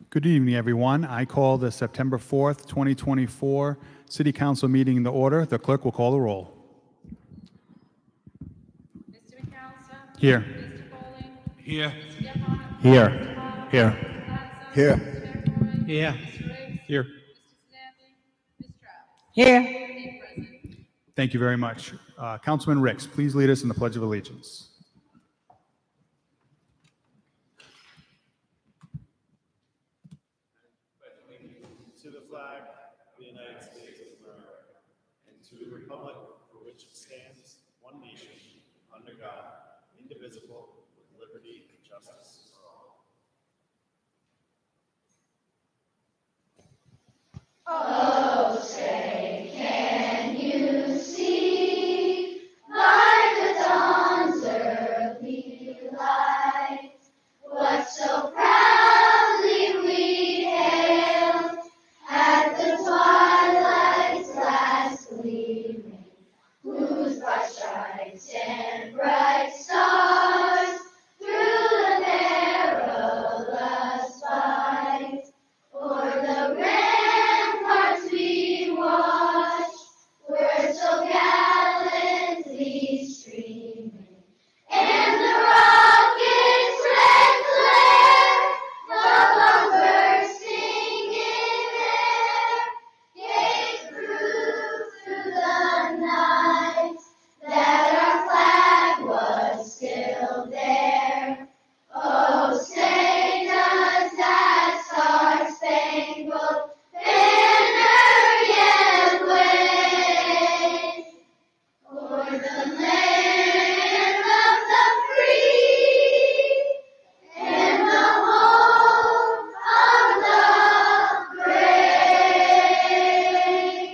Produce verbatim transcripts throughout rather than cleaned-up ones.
Good evening, everyone. I call the September fourth, twenty twenty-four City Council meeting to order. The clerk will call the roll. Mister McAllister? Here. Mister Bowling? Here. Mister Gephardt? Here. Mister Hall? Here. Mister Lattiser? Here. Mister McElroy? Here. Mister Riggs? Here. Mister Snavely? Miz Strauss? Here. Eight present. Thank you very much. Uh, Councilman Ricks, please lead us in the Pledge of Allegiance. To the flag of the United States of America and to the republic for which it stands, one nation, under God, indivisible, with liberty and justice for all. Oh, say, can you see by the dawn's early light what so proudly we hailed at the twilight's last gleaming, whose bright stripes and bright stars through the perilous fight o'er the ramparts we watched were so gallantly streaming, and the rocket's red glare above bursting in air gave proof through the night that our flag was still there. Oh, say does that star-spangled banner yet wave o'er the land of the free and the home of the brave?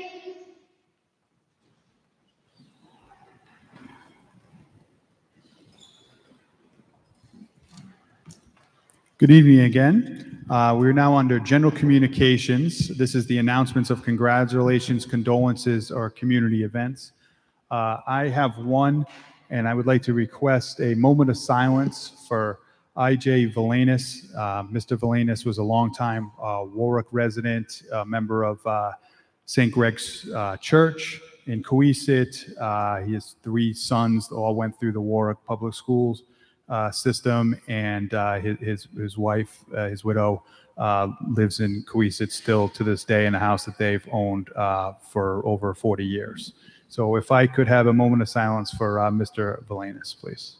Good evening again. Uh, we're now under general communications. This is the announcements of congratulations, condolences, or community events. Uh, I have one, and I would like to request a moment of silence for I J Valanis. Uh, Mister Valanis was a longtime uh, Warwick resident, a member of uh, Saint Greg's uh, Church in Coesit. Uh, he has three sons, all went through the Warwick Public Schools uh, system, and uh, his, his his wife, uh, his widow, uh, lives in Coesit still to this day in a house that they've owned uh, for over forty years. So if I could have a moment of silence for uh, Mister Valanis, please.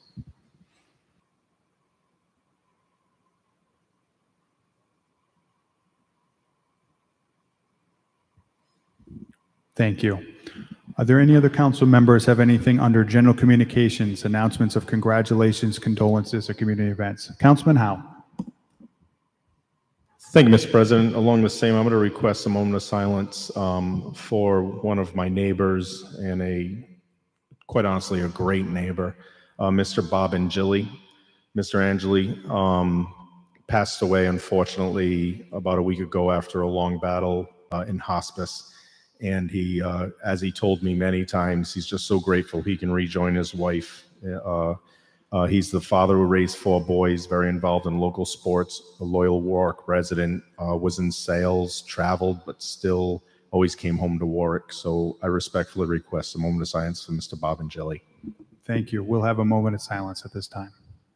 Thank you. Are there any other council members have anything under general communications, announcements of congratulations, condolences, or community events? Councilman Howe. Thank you, Mister President. Along the same, I'm going to request a moment of silence um, for one of my neighbors and a, quite honestly, a great neighbor, uh, Mister Bob Angeli. Mister Angeli um, passed away, unfortunately, about a week ago after a long battle uh, in hospice. And he, uh, as he told me many times, he's just so grateful he can rejoin his wife. Uh, uh, he's the father who raised four boys, very involved in local sports, a loyal Warwick resident, uh, was in sales, traveled, but still always came home to Warwick. So I respectfully request a moment of silence for Mister Bob Angeli. Thank you. We'll have a moment of silence at this time.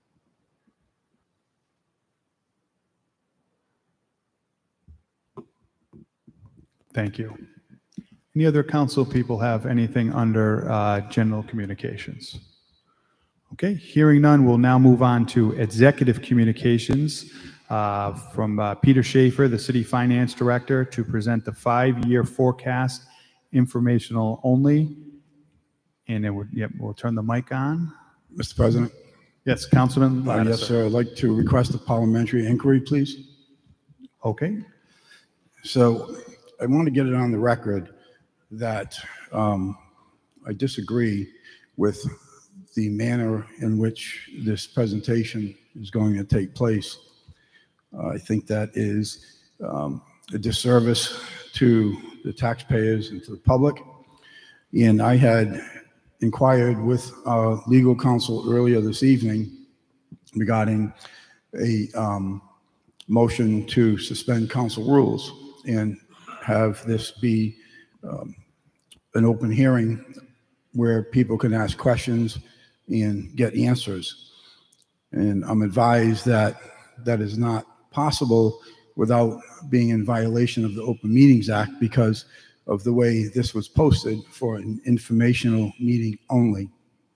Thank you. Any other council people have anything under uh, general communications? Okay, hearing none, we'll now move on to executive communications uh, from uh, Peter Schaefer, the City Finance Director, to present the five-year forecast, informational only. And it would, yep, we'll turn the mic on. Mister President? Yes, Councilman Uh, yes, Lattiser. sir. I'd like to request a parliamentary inquiry, please. Okay, So I want to get it on the record that um, I disagree with the manner in which this presentation is going to take place. Uh, I think that is um, a disservice to the taxpayers and to the public. And I had inquired with our legal counsel earlier this evening regarding a um, motion to suspend council rules and have this be um, an open hearing where people can ask questions and get answers. And I'm advised that that is not possible without being in violation of the Open Meetings Act because of the way this was posted for an informational meeting only.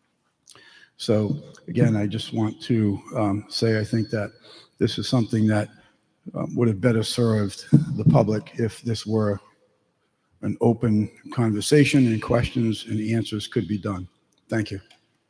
So again, I just want to um, say I think that this is something that um, would have better served the public if this were an open conversation and questions and answers could be done. Thank you.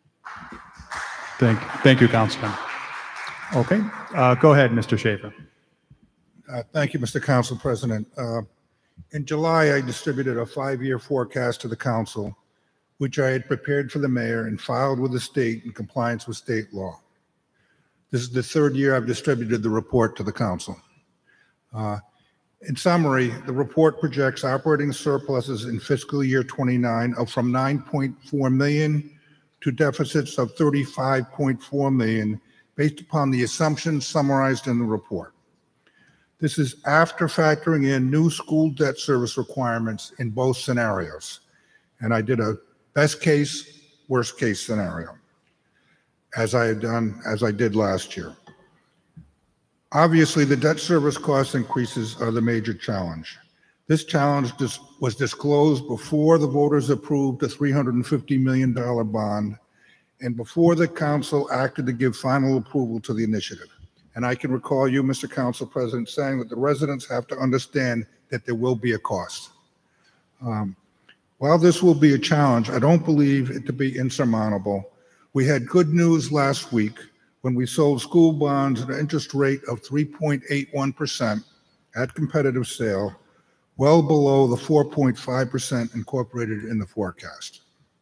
Thank, thank you, Councilman. Okay, uh, go ahead, Mister Schaefer. Uh, Thank you, Mister Council President. Uh, In July, I distributed a five-year forecast to the council, which I had prepared for the mayor and filed with the state in compliance with state law. This is the third year I've distributed the report to the council. Uh, In summary, the report projects operating surpluses in fiscal year twenty-nine of from nine point four million to deficits of thirty-five point four million based upon the assumptions summarized in the report. This is after factoring in new school debt service requirements in both scenarios. And I did a best case, worst case scenario, as I had done, as I did last year. Obviously, the debt service cost increases are the major challenge. This challenge dis- was disclosed before the voters approved a three hundred fifty million dollars bond and before the council acted to give final approval to the initiative. And I can recall you, Mister Council President, saying that the residents have to understand that there will be a cost. Um, while this will be a challenge, I don't believe it to be insurmountable. We had good news last week when we sold school bonds at an interest rate of three point eight one percent at competitive sale, well below the four point five percent incorporated in the forecast.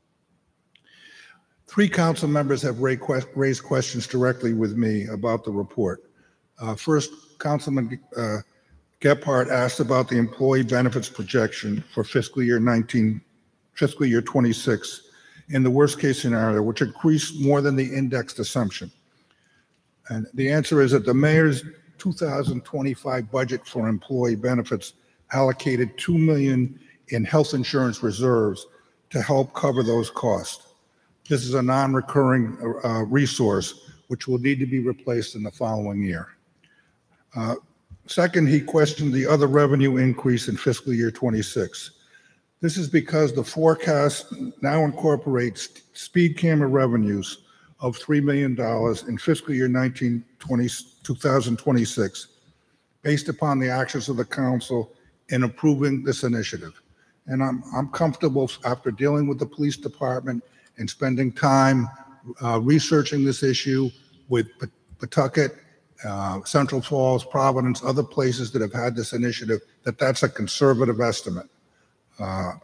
Three council members have raised questions directly with me about the report. Uh, first, Councilman uh, Gephardt asked about the employee benefits projection for fiscal year nineteen, fiscal year twenty-six in the worst case scenario, which increased more than the indexed assumption. And the answer is that the mayor's two thousand twenty-five budget for employee benefits allocated two million dollars in health insurance reserves to help cover those costs. This is a non-recurring uh, resource which will need to be replaced in the following year. Uh, second, he questioned the other revenue increase in fiscal year twenty-six. This is because the forecast now incorporates speed camera revenues of three million dollars in fiscal year nineteen twenty, two thousand twenty-six, based upon the actions of the council in approving this initiative. And I'm, I'm comfortable after dealing with the police department and spending time uh, researching this issue with Pawtucket, uh, Central Falls, Providence, other places that have had this initiative, that that's a conservative estimate. Uh,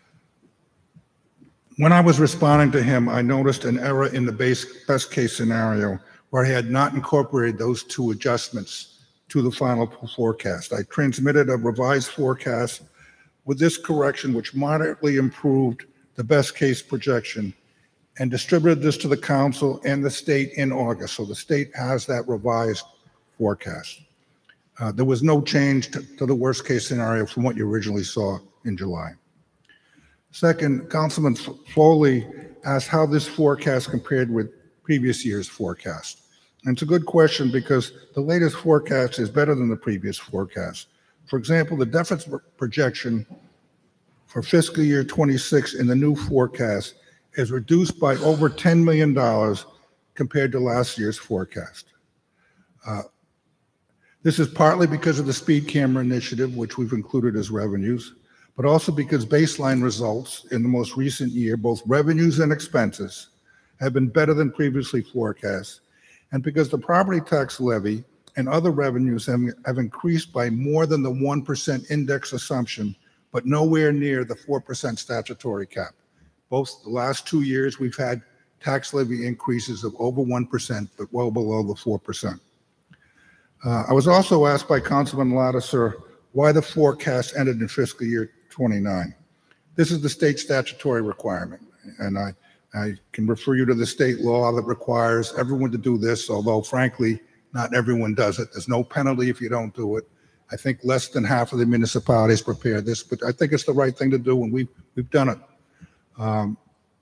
when I was responding to him, I noticed an error in the base, best case scenario where he had not incorporated those two adjustments to the final forecast. I transmitted a revised forecast with this correction, which moderately improved the best case projection, and distributed this to the council and the state in August. So the state has that revised forecast. Uh, there was no change to, to the worst case scenario from what you originally saw in July. Second, Councilman Foley asked how this forecast compared with previous year's forecast. And it's a good question because the latest forecast is better than the previous forecast. For example, the deficit projection for fiscal year twenty-six in the new forecast is reduced by over ten million dollars compared to last year's forecast. Uh, this is partly because of the speed camera initiative, which we've included as revenues, but also because baseline results in the most recent year, both revenues and expenses, have been better than previously forecast, and because the property tax levy and other revenues have, have increased by more than the one percent index assumption, but nowhere near the four percent statutory cap. Both the last two years, we've had tax levy increases of over one percent, but well below the four percent. Uh, I was also asked by Councilman Lattiser why the forecast ended in fiscal year twenty-nine. This is the state statutory requirement, and I, I can refer you to the state law that requires everyone to do this, although frankly, not everyone does it. There's no penalty if you don't do it. I think less than half of the municipalities prepare this, but I think it's the right thing to do, and we've, we've done it. Um,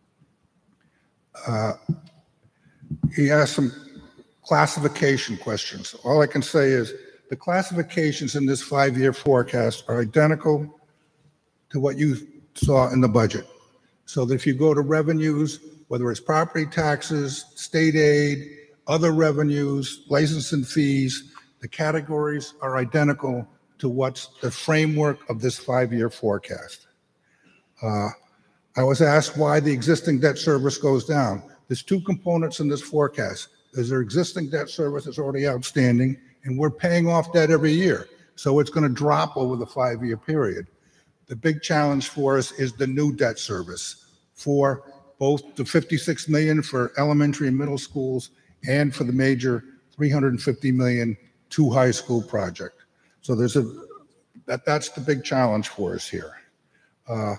uh, he asked some classification questions. All I can say is the classifications in this five-year forecast are identical to what you saw in the budget. So that if you go to revenues, whether it's property taxes, state aid, other revenues, license and fees, the categories are identical to what's the framework of this five-year forecast. Uh, I was asked why the existing debt service goes down. There's two components in this forecast. There's our existing debt service that's already outstanding, and we're paying off debt every year. So it's going to drop over the five-year period. The big challenge for us is the new debt service for both the fifty-six million for elementary and middle schools and for the major three hundred fifty million two high school project. So there's a, that, that's the big challenge for us here. Uh,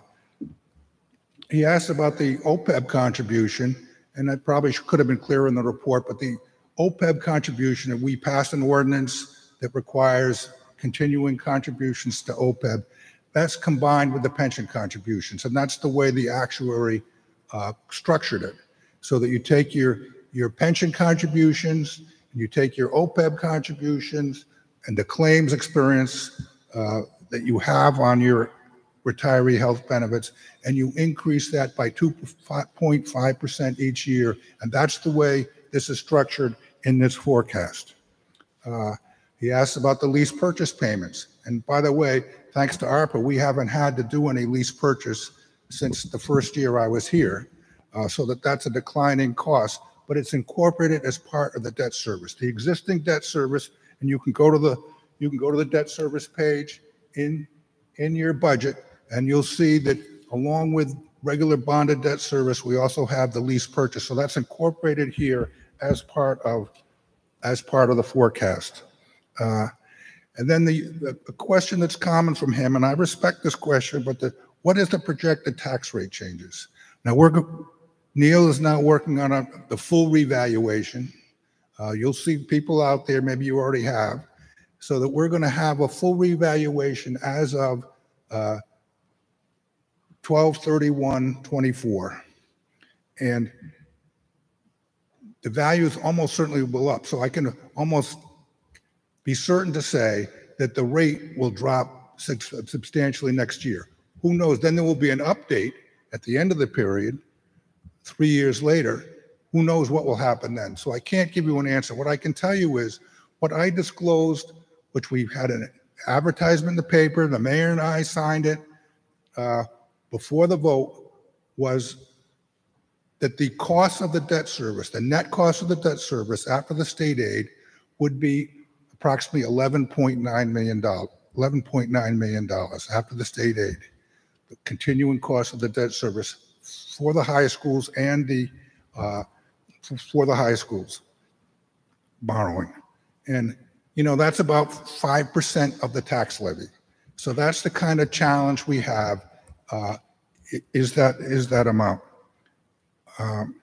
he asked about the O P E B contribution, and I probably could have been clearer in the report, but the O P E B contribution, and we passed an ordinance that requires continuing contributions to O P E B. That's combined with the pension contributions, and that's the way the actuary uh, structured it. So that you take your, your pension contributions, and you take your O P E B contributions, and the claims experience uh, that you have on your retiree health benefits, and you increase that by two point five percent each year. And that's the way this is structured in this forecast. Uh, he asked about the lease purchase payments. And by the way, thanks to ARPA, we haven't had to do any lease purchase since the first year I was here. Uh, so that that's a declining cost, but it's incorporated as part of the debt service. The existing debt service, and you can go to the you can go to the debt service page in in your budget, and you'll see that along with regular bonded debt service, we also have the lease purchase. So that's incorporated here as part of as part of the forecast. Uh, and then the, the, the question that's common from him, and I respect this question, but the, what is the projected tax rate changes? Now we're Neil is now working on a, the full revaluation. Uh, you'll see people out there, maybe you already have, so that we're going to have a full revaluation as of uh, twelve thirty-one twenty-four, and the values almost certainly will up. So I can almost be certain to say that the rate will drop substantially next year. Who knows? Then there will be an update at the end of the period, three years later. Who knows what will happen then? So I can't give you an answer. What I can tell you is what I disclosed, which we had an advertisement in the paper, the mayor and I signed it uh, before the vote, was that the cost of the debt service, the net cost of the debt service after the state aid, would be approximately eleven point nine million dollars, eleven point nine million dollars after the state aid. The continuing cost of the debt service for the high schools and the uh, for the high schools borrowing. And, you know, that's about five percent of the tax levy. So that's the kind of challenge we have, uh, is that is that amount. Um,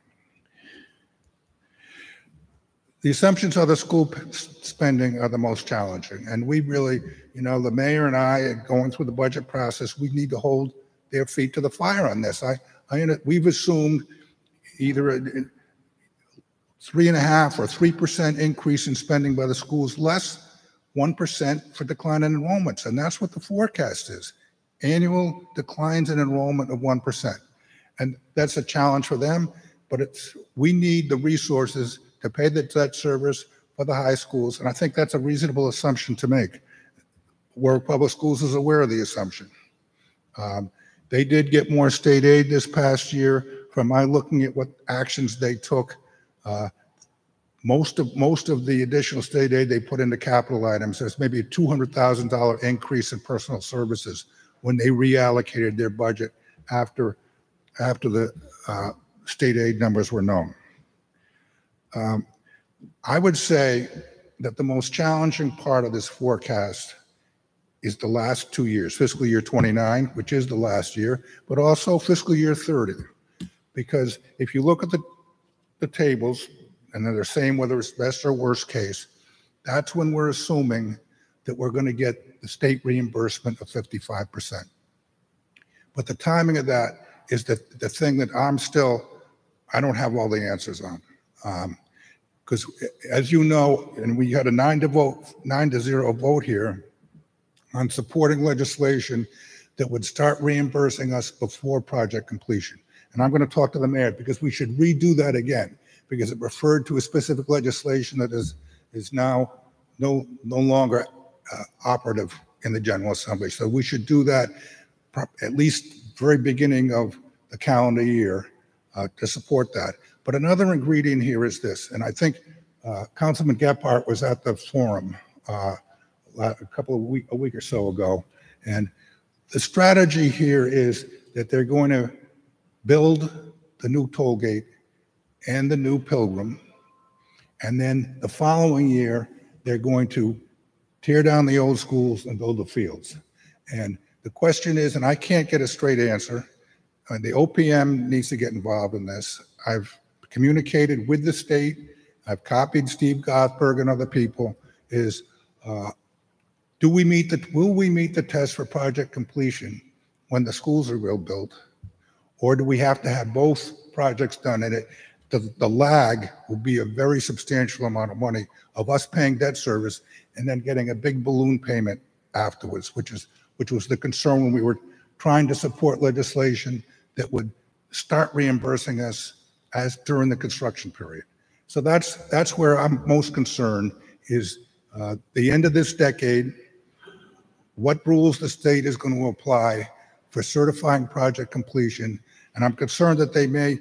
the assumptions of the school p- spending are the most challenging. And we really, you know, the mayor and I are going through the budget process. We need to hold their feet to the fire on this. I, I we've assumed either a, a three and a half or three percent increase in spending by the schools, less one percent for decline in enrollments. And that's what the forecast is. Annual declines in enrollment of one percent. And that's a challenge for them, but it's, we need the resources to pay the debt service for the high schools. And I think that's a reasonable assumption to make. Warwick Public Schools is aware of the assumption. Um, they did get more state aid this past year. From my looking at what actions they took, uh, most of most of the additional state aid they put into capital items. There's maybe a two hundred thousand dollars increase in personal services when they reallocated their budget after after the uh, state aid numbers were known. Um, I would say that the most challenging part of this forecast is the last two years, fiscal year twenty-nine, which is the last year, but also fiscal year thirty. Because if you look at the, the tables, and they're saying whether it's best or worst case, that's when we're assuming that we're going to get the state reimbursement of fifty-five percent. But the timing of that is the, the thing that I'm still, I don't have all the answers on. Um, Because as you know, and we had a nine to vote, nine to zero vote here on supporting legislation that would start reimbursing us before project completion. And I'm going to talk to the mayor because we should redo that again because it referred to a specific legislation that is is now no no longer uh, operative in the General Assembly. So we should do that at least very beginning of the calendar year uh, to support that. But another ingredient here is this, and I think uh, Councilman Gephardt was at the forum uh, a couple of week, a week or so ago, and the strategy here is that they're going to build the new toll gate and the new Pilgrim, and then the following year they're going to tear down the old schools and build the fields. And the question is, and I can't get a straight answer, and the O P M needs to get involved in this. I've communicated with the state, I've copied Steve Gothberg and other people, is uh, do we meet the, will we meet the test for project completion when the schools are real built? Or do we have to have both projects done? And it, the, the lag will be a very substantial amount of money of us paying debt service and then getting a big balloon payment afterwards, which is which was the concern when we were trying to support legislation that would start reimbursing us as during the construction period. So that's that's where I'm most concerned is uh, the end of this decade, what rules the state is going to apply for certifying project completion. And I'm concerned that they may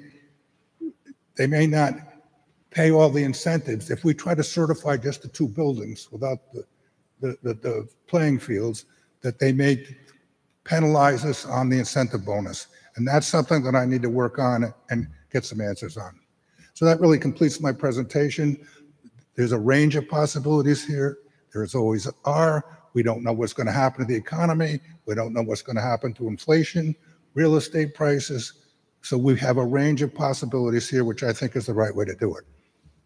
they may not pay all the incentives. If we try to certify just the two buildings without the, the, the, the playing fields, that they may penalize us on the incentive bonus. And that's something that I need to work on and get some answers on. So that really completes my presentation. There's a range of possibilities here. There's always are. We don't know what's going to happen to the economy. We don't know what's going to happen to inflation, real estate prices. So we have a range of possibilities here, which I think is the right way to do it.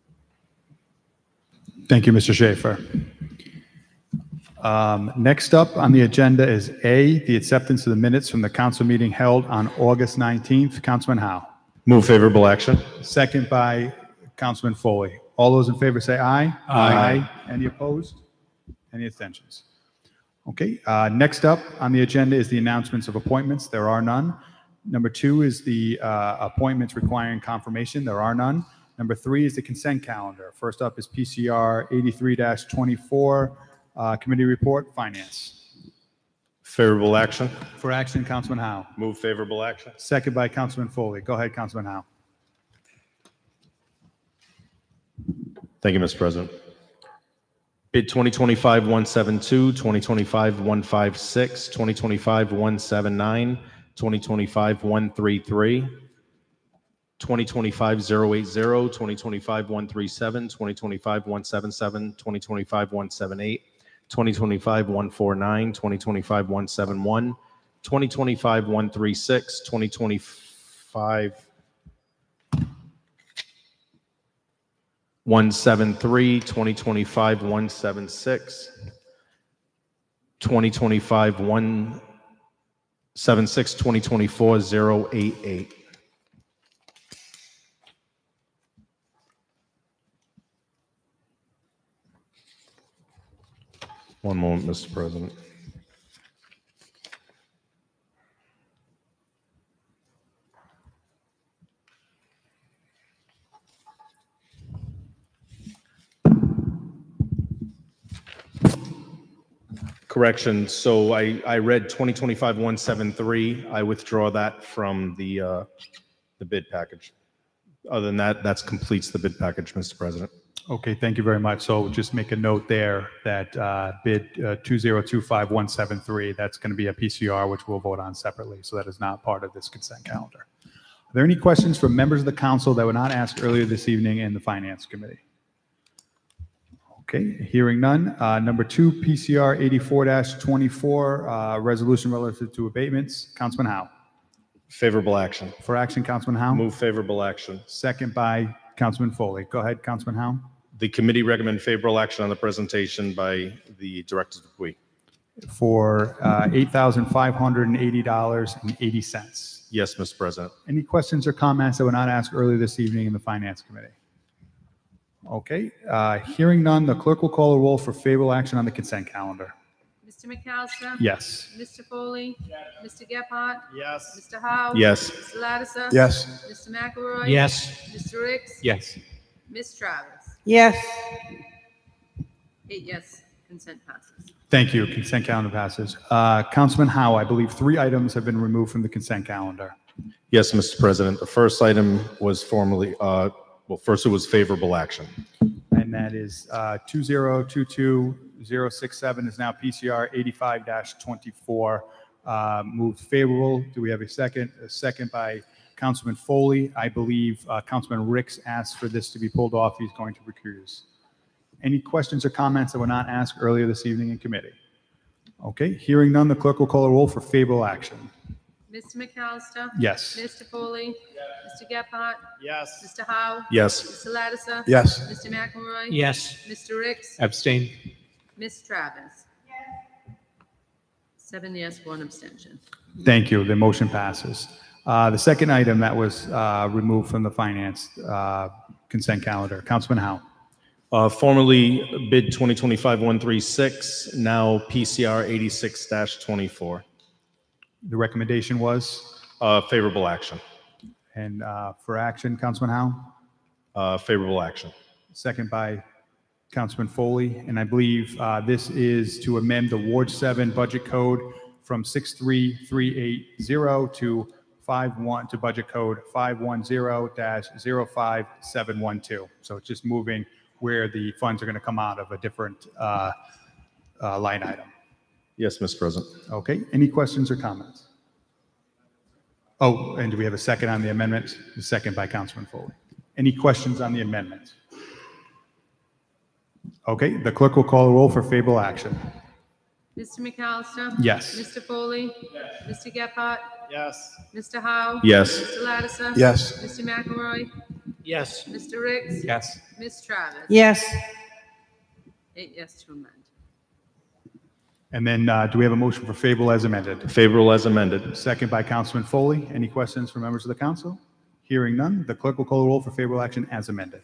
Thank you, Mister Schaefer. Um, next up on the agenda is A, the acceptance of the minutes from the council meeting held on August nineteenth. Councilman Howe. Move favorable action. Second by Councilman Foley. All those in favor say aye. Aye. Any opposed? Any abstentions? Okay, uh, next up on the agenda is the announcements of appointments. There are none. Number two is the uh, appointments requiring confirmation. There are none. Number three is the consent calendar. First up is P C R eighty-three dash twenty-four, uh, committee report, finance. Favorable action. For action, Councilman Howe. Move favorable action. Second by Councilman Foley. Go ahead, Councilman Howe. Thank you, Mister President. Bid twenty twenty-five one seventy-two, twenty twenty-five one fifty-six, twenty twenty-five one seventy-nine, twenty twenty-five one thirty-three, twenty twenty-five oh eighty, twenty twenty-five one thirty-seven, twenty twenty-five one seventy-seven, twenty twenty-five one seventy-eight, twenty twenty-five one forty-nine, twenty twenty-five one seventy-one, twenty twenty-five one thirty-six, twenty twenty-five one seventy-three, twenty twenty-five one seventy-six, twenty twenty-five one seventy-six, twenty twenty-four oh eighty-eight. One moment, Mister President. Correction. So I, I read twenty twenty-five one seventy-three. I withdraw that from the uh, the bid package. Other than that, that completes the bid package, Mister President. Okay, thank you very much. So just make a note there that uh, bid uh, two zero two five one seven three, that's going to be a P C R, which we'll vote on separately. So that is not part of this consent calendar. Are there any questions from members of the council that were not asked earlier this evening in the Finance Committee? Okay, hearing none. Uh, number two, P C R eighty-four dash twenty-four, uh, resolution relative to abatements. Councilman Howe. Favorable action. For action, Councilman Howe. Move favorable action. Second by Councilman Foley. Go ahead, Councilman Howe. The committee recommend favorable action on the presentation by the Director Dupuy. for uh, eight thousand five hundred eighty dollars and eighty cents. Yes, Mister President. Any questions or comments that were not asked earlier this evening in the Finance Committee? Okay, uh, hearing none, the clerk will call a roll for favorable action on the consent calendar. Mister McAllister? Yes. Mister Foley? Mister Gephardt? Yes. Mister Howe? Yes. Mister Lattiser? Yes. Mister McElroy? Yes. Mister Ricks? Yes. Miz Travis? yes, Eight yes, consent passes. Thank you. Consent calendar passes. Uh, Councilman Howe, I believe three items have been removed from the consent calendar. Yes, Mister President. The first item was formally, uh, well, first it was favorable action. And that is uh, two zero two two zero six seven is now P C R eighty-five twenty-four. Uh, Moved favorable. Do we have a second? A second by Councilman Foley. I believe uh, Councilman Ricks asked for this to be pulled off. He's going to recuse. Any questions or comments that were not asked earlier this evening in committee? Okay, hearing none, the clerk will call a roll for favorable action. Mister McAllister? Yes. Mister Foley? Mister Gephardt? Yes. Mister Howe? Yes. Mister Lattiser? Yes. Mister McElroy? Yes. Mister Ricks? Abstain. Miz Travis? Seven yes, one abstention. Thank you. The motion passes. Uh, The second item that was uh, removed from the finance uh, consent calendar, Councilman Howe. Uh, Formerly bid twenty twenty-five one thirty-six, now P C R eighty-six twenty-four. The recommendation was, Uh, Favorable action. and uh, for action, Councilman Howe, Uh, Favorable action. second by Councilman Foley. And I believe uh, this is to amend the Ward seven budget code from six three three eight zero to five one, to budget code five one zero dash zero five seven one two. So it's just moving where the funds are going to come out of a different uh, uh, line item. Yes, Mister President. Okay, any questions or comments? Oh, and do we have a second on the amendment? The second by Councilman Foley. Any questions on the amendment? Okay, the clerk will call the roll for favorable action. Mister McAllister? Yes. Mister Foley? Mister Gephardt? Yes. Mister Howe? Yes. Mister Lattiser? Yes. Mister McElroy? Yes. Mister Ricks? Yes. Miz Travis? yes, Eight yes to amend. And then uh, do we have a motion for favorable as amended? Favorable as amended. Second by Councilman Foley. Any questions from members of the council? Hearing none, the clerk will call the roll for favorable action as amended.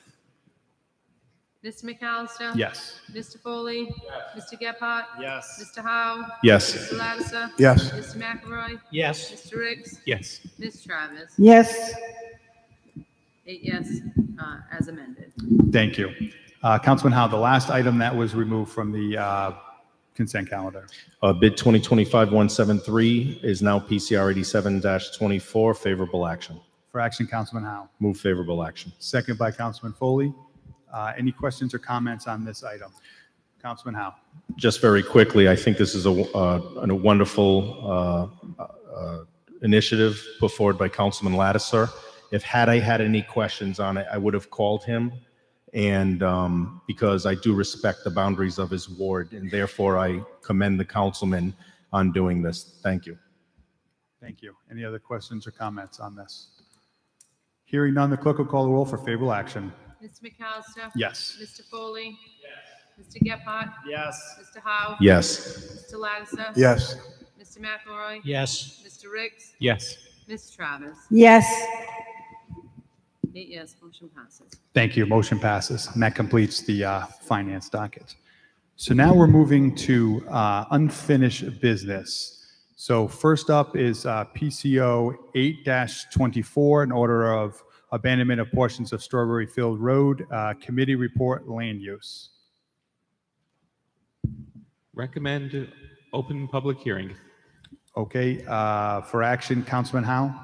Mister McAllister? Yes. Mister Foley? Mister Gephardt? Yes. Mister Howe? Yes. Mister Lattiser? Yes. Mister McElroy? Yes. Mister Ricks? Yes. Miz Travis? yes, Eight yes, uh, as amended. Thank you. Uh, Councilman Howe, the last item that was removed from the uh, consent calendar. Uh, Bid twenty twenty-five one seventy-three is now P C R eighty-seven twenty-four. Favorable action. For action, Councilman Howe. Move favorable action. Second by Councilman Foley. Uh, Any questions or comments on this item? Councilman Howe. Just very quickly, I think this is a, uh, a wonderful uh, uh, initiative put forward by Councilman Lattiser. If had I had any questions on it, I would have called him, and um, because I do respect the boundaries of his ward, and therefore I commend the councilman on doing this. Thank you. Thank you. Any other questions or comments on this? Hearing none, the clerk will call the roll for favorable action. Mister McAllister? Yes. Mister Foley? Mister Gephardt? Yes. Mister Howe? Yes. Mister Lattiser? Yes. Mister McElroy? Yes. Mister Ricks? Yes. Miz Travis? yes, Eight yes, motion passes. Thank you. Motion passes. And that completes the uh, finance docket. So now we're moving to uh, unfinished business. So first up is uh, P C O eight twenty-four, in order of abandonment of portions of Strawberry Field Road, uh, committee report, land use. Recommend open public hearing. Okay, uh, for action, Councilman Howe.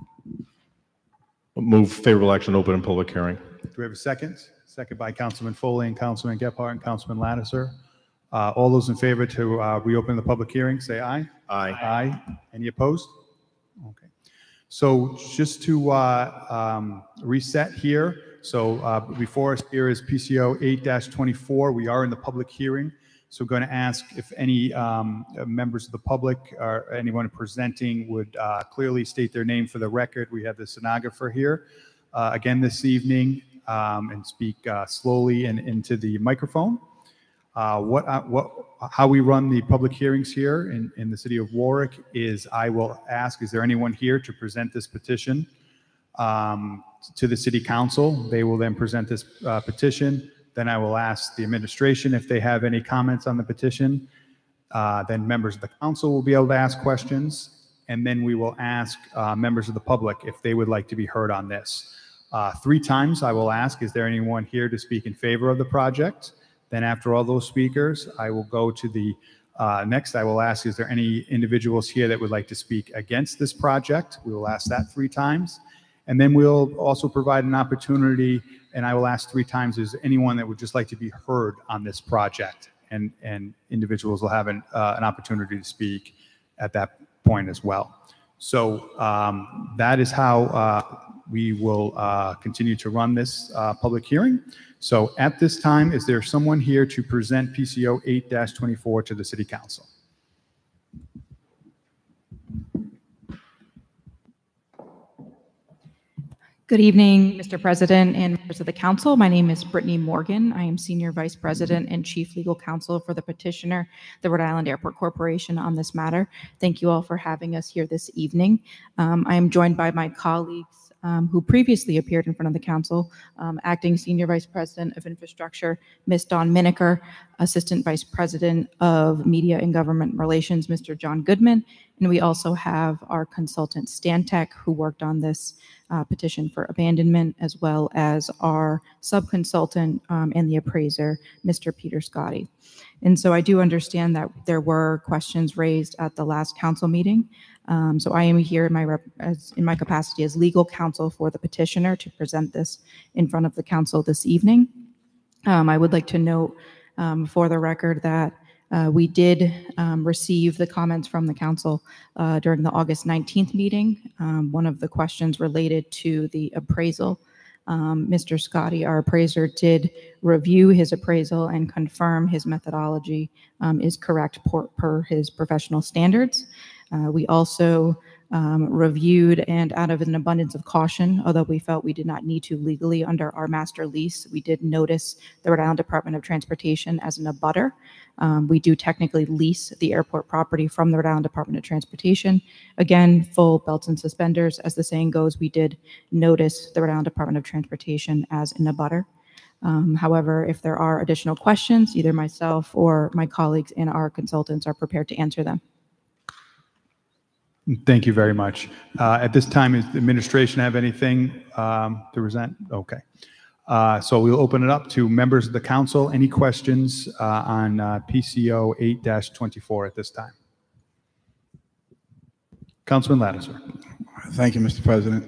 Move favorable action, open and public hearing. Do we have a second? Second by Councilman Foley and Councilman Gephardt and Councilman Lattiser. Uh, All those in favor to uh, reopen the public hearing, say aye. Aye. Aye. Any opposed? Okay. So just to uh, um, reset here, so uh, before us here is P C O eight twenty-four. We are in the public hearing. So we're going to ask if any um, members of the public or anyone presenting would uh, clearly state their name for the record. We have the stenographer here. Uh, Again, this evening, um, and speak uh, slowly and into the microphone. Uh, what, uh, what, how we run the public hearings here in, in the city of Warwick is I will ask, is there anyone here to present this petition um, to the city council? They will then present this uh, petition. Then I will ask the administration if they have any comments on the petition. Uh, then members of the council will be able to ask questions. And then we will ask uh, members of the public if they would like to be heard on this. Uh, three times I will ask, is there anyone here to speak in favor of the project? Then after all those speakers, I will go to the uh, next. I will ask, is there any individuals here that would like to speak against this project? We will ask that three times. And then we'll also provide an opportunity, and I will ask three times, is there anyone that would just like to be heard on this project? And, and individuals will have an, uh, an opportunity to speak at that point as well. So um, that is how uh, we will uh, continue to run this uh, public hearing. So at this time, is there someone here to present P C O eight dash twenty-four to the City Council? Good evening, Mister President and members of the council. My name is Brittany Morgan. I am Senior Vice President and Chief Legal Counsel for the petitioner, the Rhode Island Airport Corporation, on this matter. Thank you all for having us here this evening. Um, I am joined by my colleagues um, who previously appeared in front of the council, um, Acting Senior Vice President of Infrastructure, Miz Dawn Miniker, Assistant Vice President of Media and Government Relations, Mister John Goodman, and we also have our consultant, Stantec, who worked on this uh, petition for abandonment, as well as our sub-consultant um, and the appraiser, Mister Peter Scotti. And so I do understand that there were questions raised at the last council meeting. Um, so I am here in my, rep as, in my capacity as legal counsel for the petitioner to present this in front of the council this evening. Um, I would like to note um, for the record that Uh, we did um, receive the comments from the council uh, during the August nineteenth meeting. Um, one of the questions related to the appraisal. Um, Mister Scotti, our appraiser, did review his appraisal and confirm his methodology um, is correct per, per his professional standards. Uh, we also um, reviewed, and out of an abundance of caution, although we felt we did not need to legally under our master lease, we did notice the Rhode Island Department of Transportation as an abutter. Um, we do technically lease the airport property from the Rhode Island Department of Transportation. Again, full belts and suspenders, as the saying goes, we did notice the Rhode Island Department of Transportation as an abutter. Um, however, if there are additional questions, either myself or my colleagues and our consultants are prepared to answer them. Thank you very much. Uh, at this time, does the administration have anything um, to present? Okay. Uh, so we'll open it up to members of the council. Any questions uh, on uh, P C O eight dash twenty-four at this time? Councilman Lattiser. Thank you, Mister President.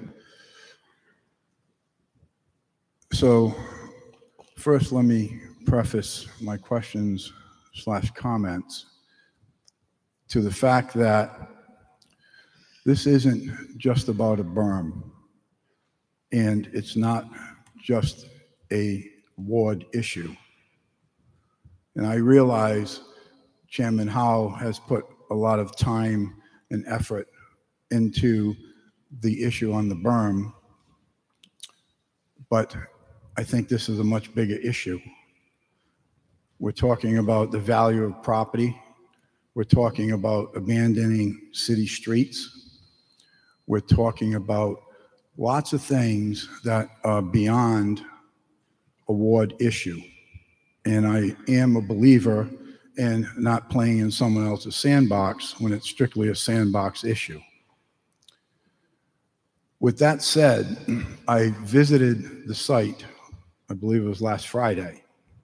So first, let me preface my questions slash comments to the fact that this isn't just about a berm, and it's not just a ward issue. And I realize Chairman Howe has put a lot of time and effort into the issue on the berm, but I think this is a much bigger issue. We're talking about the value of property. We're talking about abandoning city streets. We're talking about lots of things that are beyond a ward issue. And I am a believer in not playing in someone else's sandbox when it's strictly a sandbox issue. With that said, I visited the site, I believe it was last Friday,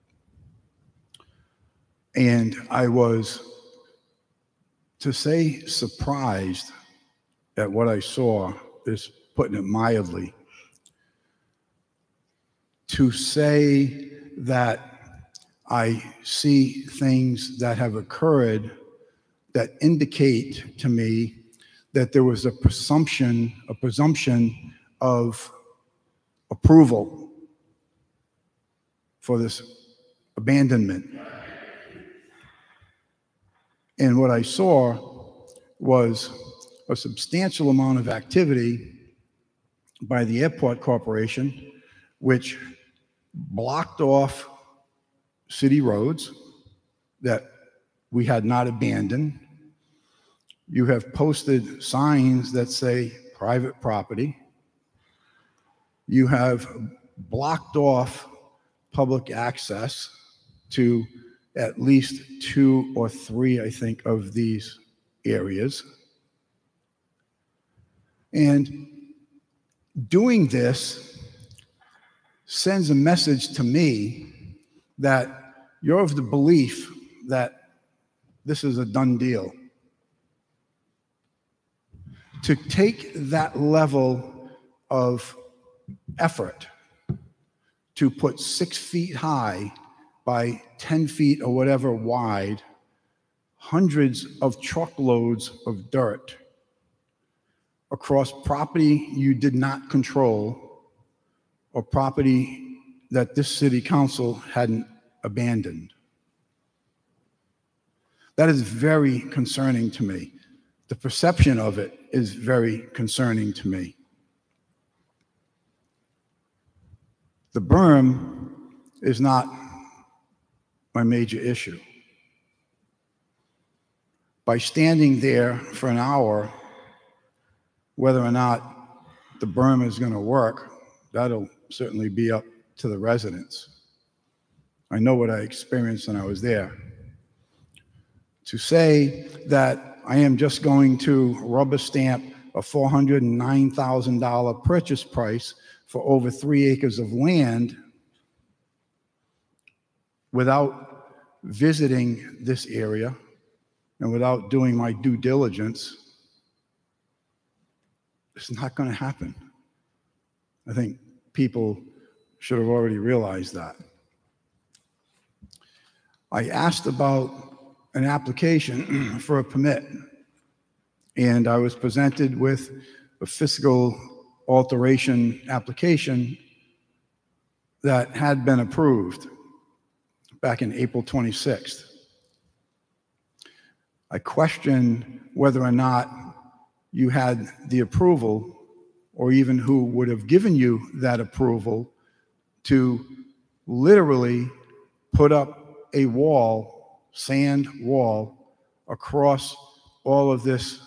and I was, to say surprised at what I saw is putting it mildly. To say that I see things that have occurred that indicate to me that there was a presumption, a presumption of approval for this abandonment. And what I saw was a substantial amount of activity by the Airport Corporation, which blocked off city roads that we had not abandoned. You have posted signs that say private property. You have blocked off public access to at least two or three, I think, of these areas. And doing this sends a message to me that you're of the belief that this is a done deal. To take that level of effort to put six feet high by ten feet or whatever wide, hundreds of truckloads of dirt across property you did not control or property that this city council hadn't abandoned. That is very concerning to me. The perception of it is very concerning to me. The berm is not my major issue. By standing there for an hour, whether or not the berm is going to work, that'll certainly be up to the residents. I know what I experienced when I was there. To say that I am just going to rubber stamp a four hundred nine thousand dollars purchase price for over three acres of land without visiting this area and without doing my due diligence, it's not going to happen. I think people should have already realized that. I asked about an application for a permit, and I was presented with a fiscal alteration application that had been approved back in April twenty-sixth. I questioned whether or not you had the approval, or even who would have given you that approval, to literally put up a wall, sand wall, across all of this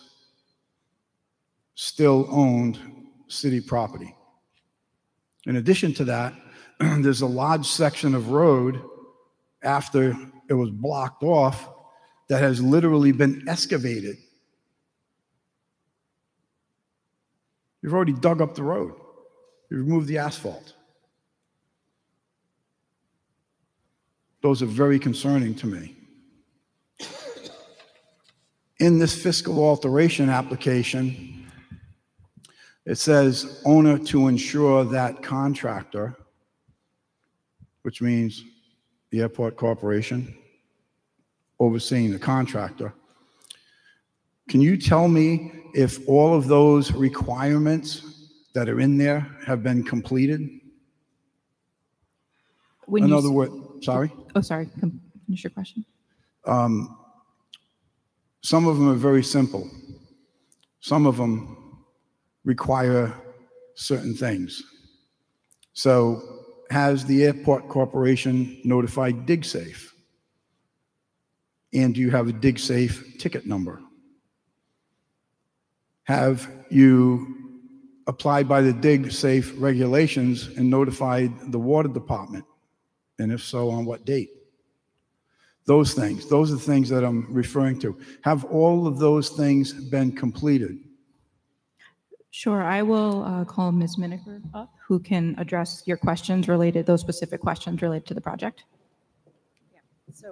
still owned city property. In addition to that, there's a large section of road after it was blocked off that has literally been excavated. You've already dug up the road. You've removed the asphalt. Those are very concerning to me. In this fiscal alteration application, it says owner to ensure that contractor, which means the airport corporation overseeing the contractor. Can you tell me if all of those requirements that are in there have been completed? When In you other s- words, sorry? Oh, sorry. Com- Finish your question. Um, some of them are very simple. Some of them require certain things. So has the airport corporation notified DigSafe? And do you have a DigSafe ticket number? Have you applied by the DigSafe regulations and notified the water department? And if so, on what date? Those things, those are the things that I'm referring to. Have all of those things been completed? Sure, I will uh, call Miz Miniker up, who can address your questions related, those specific questions related to the project. So,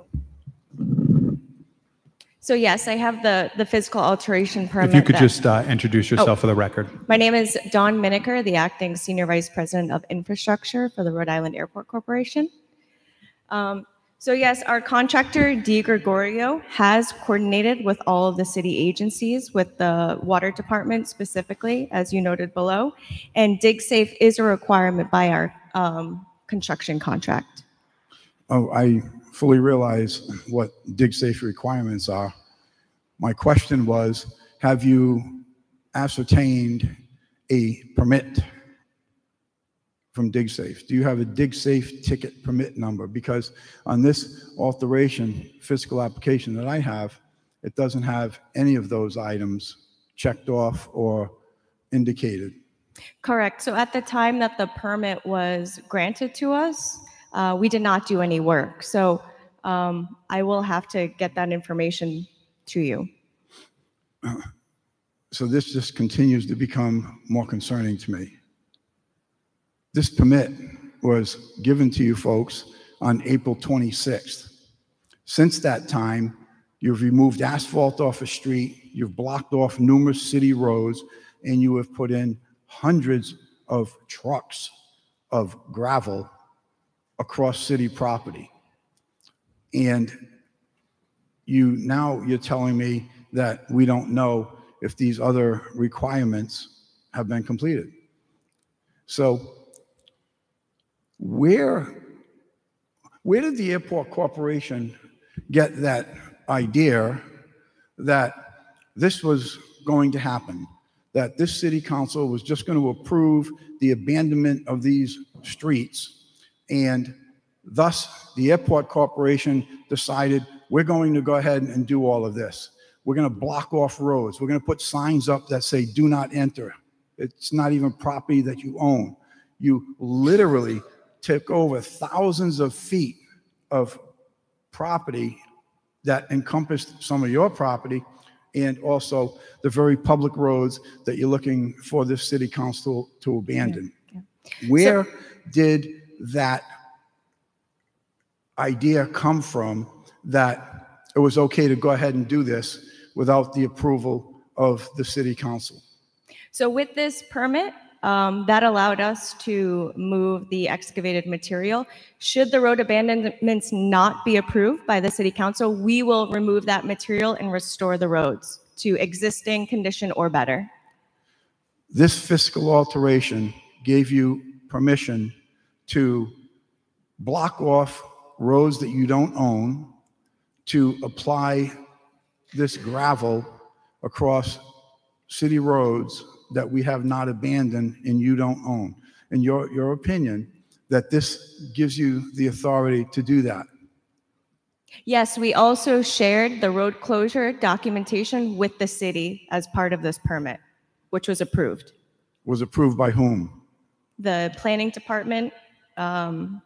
so yes, I have the, the physical alteration permit. If you could that- just uh, introduce yourself for the record. My name is Dawn Miniker, the Acting Senior Vice President of Infrastructure for the Rhode Island Airport Corporation. Um, so yes, our contractor, Di Gregorio, has coordinated with all of the city agencies, with the water department specifically, as you noted below, and DigSafe is a requirement by our um, construction contract. Oh, I fully realize what DigSafe requirements are. My question was, have you ascertained a permit from DigSafe? Do you have a DigSafe ticket permit number? Because on this alteration fiscal application that I have, it doesn't have any of those items checked off or indicated. Correct. So at the time that the permit was granted to us, uh, we did not do any work. So um, I will have to get that information to you. So this just continues to become more concerning to me. This permit was given to you folks on April twenty-sixth. Since that time, you've removed asphalt off a street, you've blocked off numerous city roads, and you have put in hundreds of trucks of gravel across city property. And you now you're telling me that we don't know if these other requirements have been completed. So where, where did the Airport Corporation get that idea that this was going to happen, that this city council was just going to approve the abandonment of these streets, and thus the Airport Corporation decided we're going to go ahead and do all of this. We're going to block off roads. We're going to put signs up that say do not enter. It's not even property that you own. You literally took over thousands of feet of property that encompassed some of your property and also the very public roads that you're looking for this city council to abandon. Yeah, yeah. Where So, did that idea come from that it was okay to go ahead and do this without the approval of the city council? so with this permit, um, that allowed us to move the excavated material. Should the road abandonments not be approved by the city council, we will remove that material and restore the roads to existing condition or better. This fiscal alteration gave you permission to block off roads that you don't own, to apply this gravel across city roads that we have not abandoned and you don't own. In your, your opinion, that this gives you the authority to do that? Yes, we also shared the road closure documentation with the city as part of this permit, which was approved. Was approved by whom? The planning department um,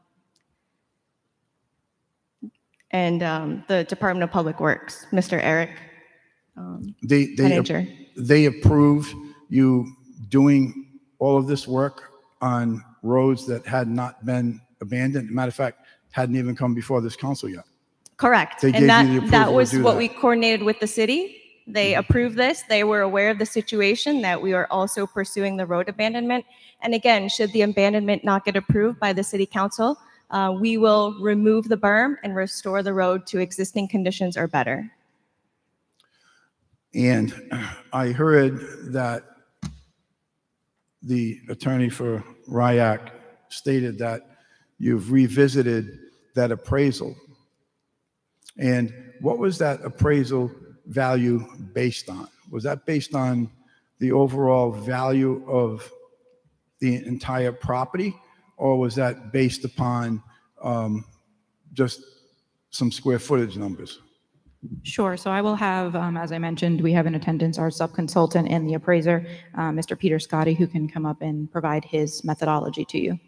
and um, the Department of Public Works, Mister Eric um, They, they, Henninger. they approved you doing all of this work on roads that had not been abandoned. Matter of fact, hadn't even come before this council yet. Correct. They gave And that, you the that approval to was do what that. we coordinated with the city. They approved this. They were aware of the situation, that we are also pursuing the road abandonment. And again, should the abandonment not get approved by the city council, uh, we will remove the berm and restore the road to existing conditions or better. And I heard that the attorney for Ryak stated that you've revisited that appraisal. And what was that appraisal value based on? Was that based on the overall value of the entire property, or was that based upon um, just some square footage numbers? Sure. So I will have, um, as I mentioned, we have in attendance our subconsultant and the appraiser, uh, Mister Peter Scotti, who can come up and provide his methodology to you.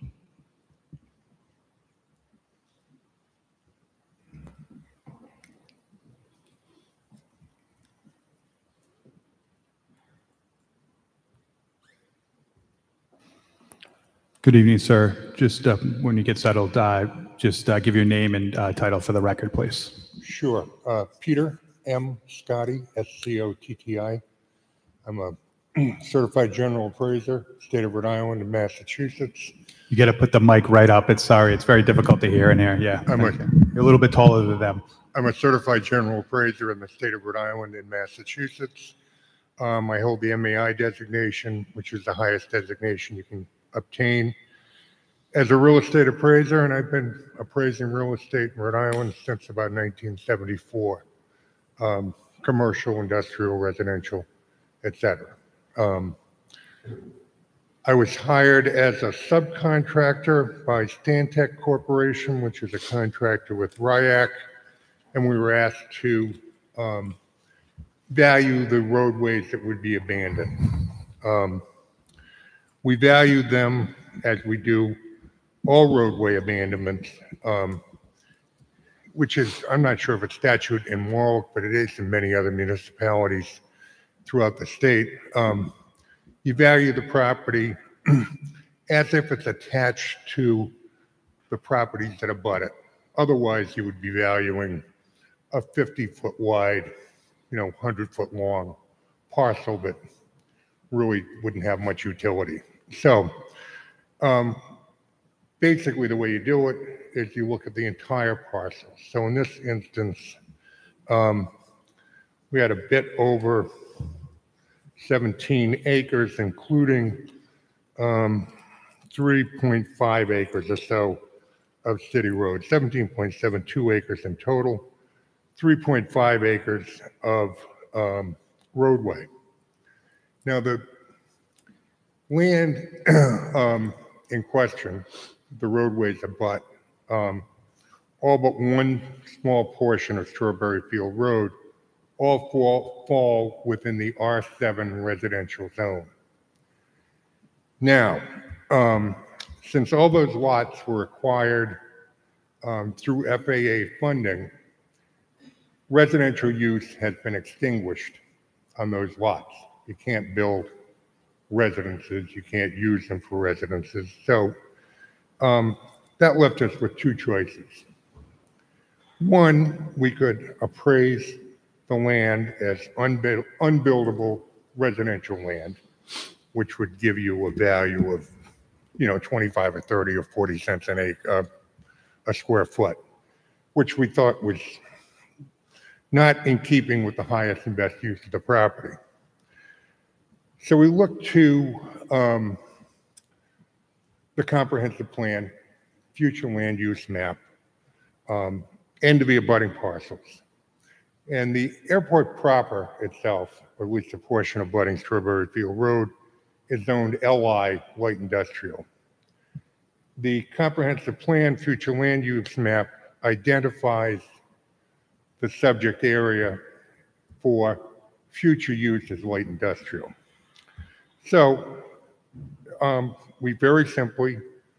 Good evening, sir. Just uh, when you get settled, uh, just uh, give your name and uh, title for the record, please. Sure. Uh, Peter M. Scotti, S C O T T I. I'm a certified general appraiser, state of Rhode Island and Massachusetts. You got to put the mic right up. It's sorry, it's very difficult to hear in here. Yeah, I'm a- thank you. You're a little bit taller than them. I'm a certified general appraiser in the state of Rhode Island and Massachusetts. Um, I hold the M A I designation, which is the highest designation you can obtain as a real estate appraiser, and I've been appraising real estate in Rhode Island since about nineteen seventy-four. Um, commercial, industrial, residential, et cetera. Um, I was hired as a subcontractor by Stantec Corporation, which is a contractor with R I A C, and we were asked to um, value the roadways that would be abandoned. Um, we valued them as we do all roadway abandonments, um, which is, I'm not sure if it's statute in Warwick, but it is in many other municipalities throughout the state. Um, you value the property as if it's attached to the properties that abut it. Otherwise, you would be valuing a fifty foot wide, you know, one hundred foot long parcel that really wouldn't have much utility. So um, basically the way you do it is you look at the entire parcel. So in this instance, um, we had a bit over seventeen acres, including um, three point five acres or so of city road, seventeen point seven two acres in total, three point five acres of um, roadway. Now the land um, in question, the roadways abut, um, all but one small portion of Strawberry Field Road, all fall, fall within the R seven residential zone. Now, um, since all those lots were acquired um, through F A A funding, residential use has been extinguished on those lots. You can't build residences, you can't use them for residences. So um, that left us with two choices. One, we could appraise the land as unbuild, unbuildable residential land, which would give you a value of, you know, twenty-five or thirty or forty cents an acre, uh, a square foot, which we thought was not in keeping with the highest and best use of the property. So we looked to um, the comprehensive plan, future land use map, um, and to the abutting parcels. And the airport proper itself, or at least a portion of abutting Strawberry Field Road, is zoned L I, light industrial. The comprehensive plan future land use map identifies the subject area for future use as light industrial. So um, we very simply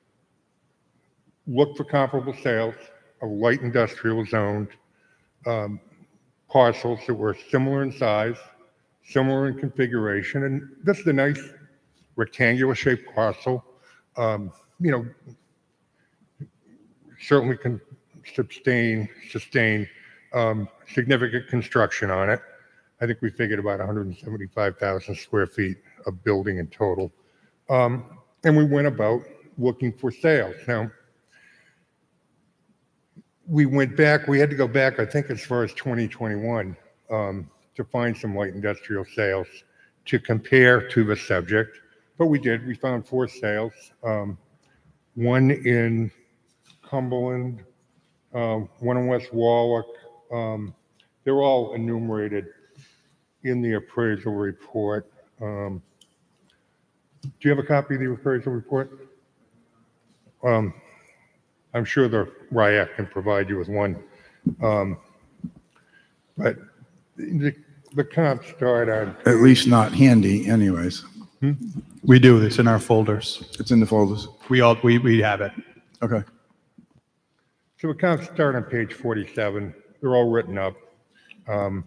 look for comparable sales of light industrial zoned um, parcels that were similar in size, similar in configuration, and this is a nice rectangular shaped parcel. Um, you know, certainly can sustain sustain um, significant construction on it. I think we figured about one hundred seventy-five thousand square feet of building in total. Um, and we went about looking for sales. Now, we went back, we had to go back, I think as far as twenty twenty-one, um, to find some light industrial sales to compare to the subject. But we did, we found four sales. Um, one in Cumberland, um, one in West Warwick. Um, they're all enumerated in the appraisal report. Um, do you have a copy of the appraisal report? Um, I'm sure the R I A C can provide you with one. Um, but the, the comps start on. At least not handy anyways. Hmm? We do, it's in our folders. It's in the folders. We all, we, we have it. Okay. So the comps start on page forty-seven. They're all written up. Um,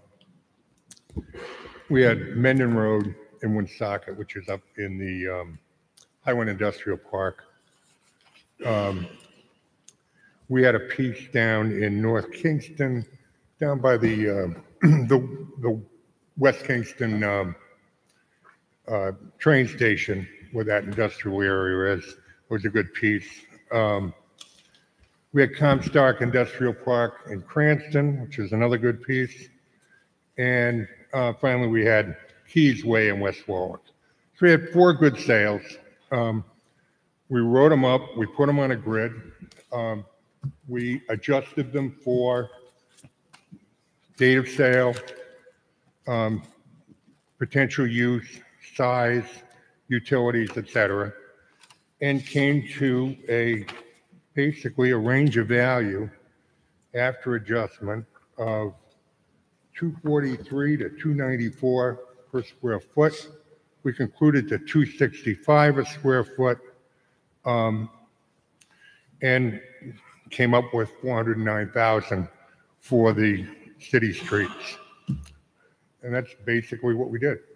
we had Mendon Road in Woonsocket, which is up in the um, Highland Industrial Park. Um, we had a piece down in North Kingston, down by the uh, the, the West Kingston um, uh, train station, where that industrial area is. It was a good piece. Um, we had Comstock Industrial Park in Cranston, which is another good piece. And uh, finally, we had Keys Way in West Warwick. So we had four good sales. Um, we wrote them up, we put them on a grid. Um, we adjusted them for date of sale, um, potential use, size, utilities, et cetera, and came to a, basically a range of value after adjustment of two forty-three to two ninety-four per square foot. We concluded to two sixty-five a square foot, um, and came up with four hundred nine thousand for the city streets. And that's basically what we did.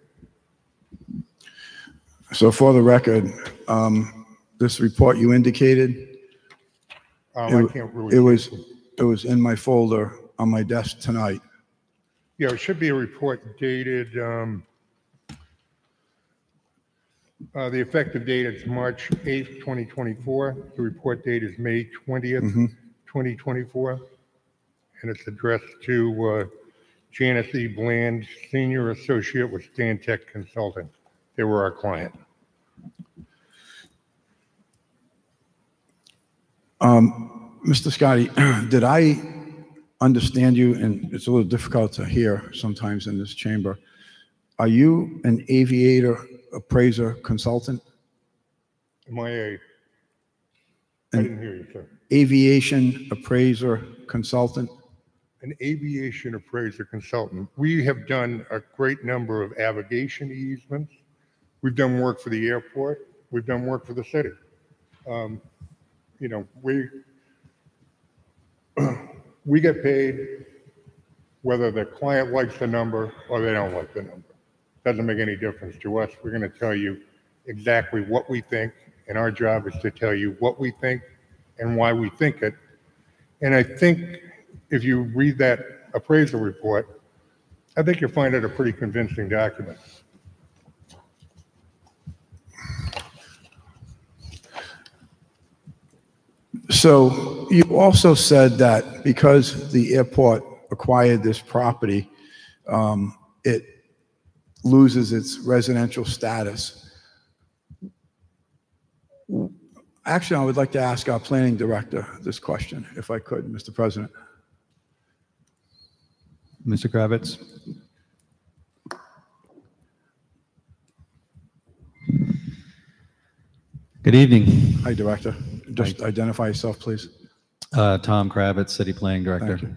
So for the record, um, this report you indicated, Um, I it can't really. it was, it was in my folder on my desk tonight. Yeah, it should be a report dated, um, uh, the effective date is March eighth, twenty twenty-four. The report date is May twentieth, Mhm. twenty twenty-four. And it's addressed to, uh, Janice E. Bland, Senior Associate with Stantec Consulting. They were our client. Um, Mister Scotty, did I understand you, and it's a little difficult to hear sometimes in this chamber, are you an aviator appraiser consultant? Am I a, I An didn't hear you, sir. aviation appraiser consultant? An aviation appraiser consultant. We have done a great number of aviation easements. We've done work for the airport. We've done work for the city. Um, you know, we we get paid whether the client likes the number or they don't like the number. Doesn't make any difference to us. We're going to tell you exactly what we think, and our job is to tell you what we think and why we think it. And I think if you read that appraisal report, I think you'll find it a pretty convincing document. So you also said that because the airport acquired this property, um, it loses its residential status. Actually, I would like to ask our planning director this question, if I could, Mister President. Mister Kravitz? Good evening. Hi, Director. Just identify yourself, please. Uh, Tom Kravitz, City Planning Director. Thank you.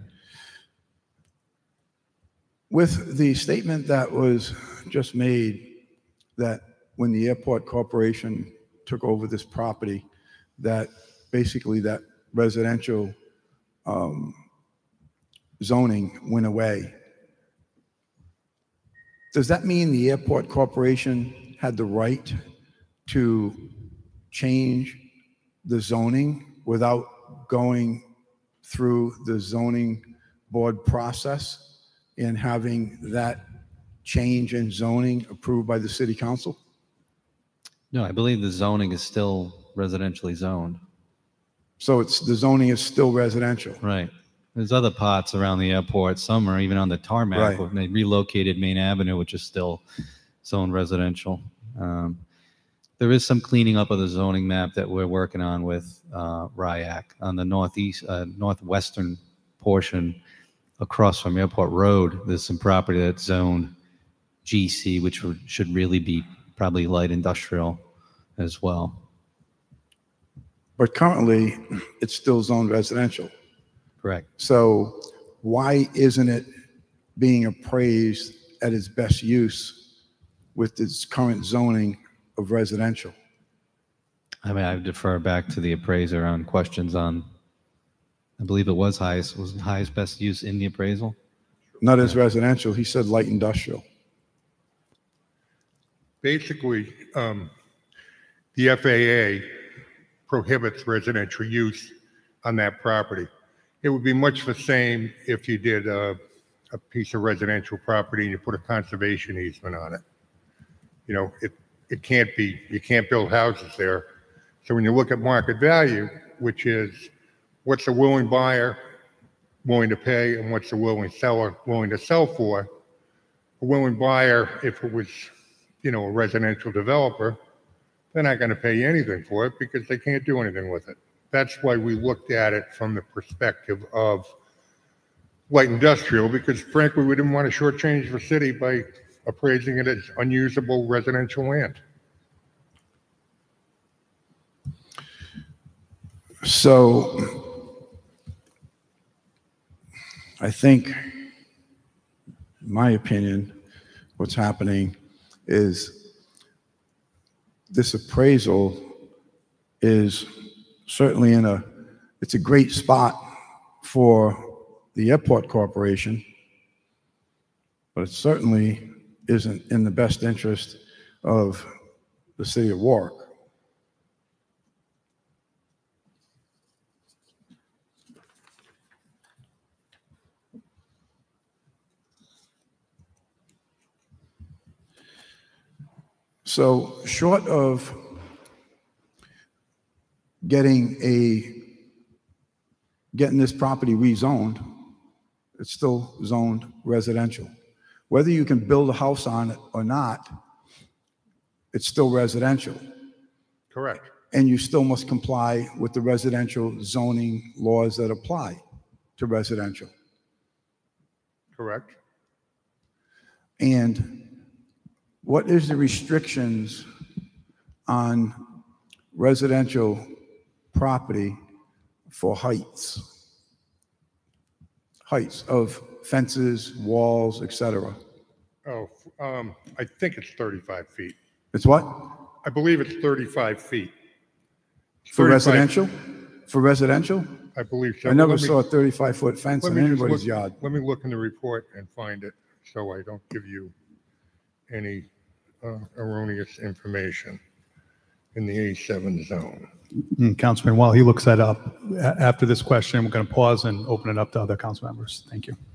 With the statement that was just made that when the Airport Corporation took over this property, that basically that residential um, zoning went away. Does that mean the Airport Corporation had the right to change the zoning without going through the zoning board process and having that change in zoning approved by the city council? No, I believe the zoning is still residentially zoned. So it's, the zoning is still residential? Right. There's other parts around the airport. Some are even on the tarmac. Right. When they relocated Main Avenue, which is still zoned residential. Um, there is some cleaning up of the zoning map that we're working on with uh, R I A C on the northeast, uh, northwestern portion across from Airport Road. There's some property that's zoned G C, which would, should really be probably light industrial as well. But currently, it's still zoned residential. Correct. So why isn't it being appraised at its best use with its current zoning of residential? I mean, I defer back to the appraiser on questions on, I believe it was highest, was highest best use in the appraisal? Not as residential, he said light industrial. Basically, um, the F A A prohibits residential use on that property. It would be much the same if you did a, a piece of residential property and you put a conservation easement on it. You know, it, it can't be, you can't build houses there. So when you look at market value, which is what's a willing buyer willing to pay and what's a willing seller willing to sell for, a willing buyer, if it was, you know, a residential developer, they're not going to pay you anything for it because they can't do anything with it. That's why we looked at it from the perspective of light industrial, because frankly, we didn't want to shortchange the city by appraising it as unusable residential land. So I think, in my opinion, what's happening is this appraisal is certainly in a, it's a great spot for the Airport Corporation, but it certainly isn't in the best interest of the city of Warwick. So short of getting a, getting this property rezoned, it's still zoned residential. Whether you can build a house on it or not, it's still residential. Correct. And you still must comply with the residential zoning laws that apply to residential. Correct. And what is the restrictions on residential property for heights? Heights of fences, walls, et cetera. Oh, um, I think it's thirty-five feet. It's what? I believe it's thirty-five feet. For thirty-five residential? For residential? I believe so. I never Let me- saw a thirty-five foot fence let in me just anybody's look- yard. Let me look in the report and find it, so I don't give you any uh, erroneous information in the A seven zone. Mm, Councilman, while he looks that up, a- after this question, we're going to pause and open it up to other council members. Thank you.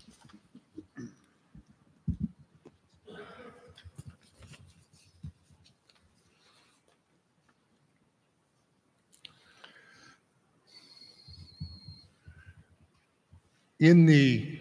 In the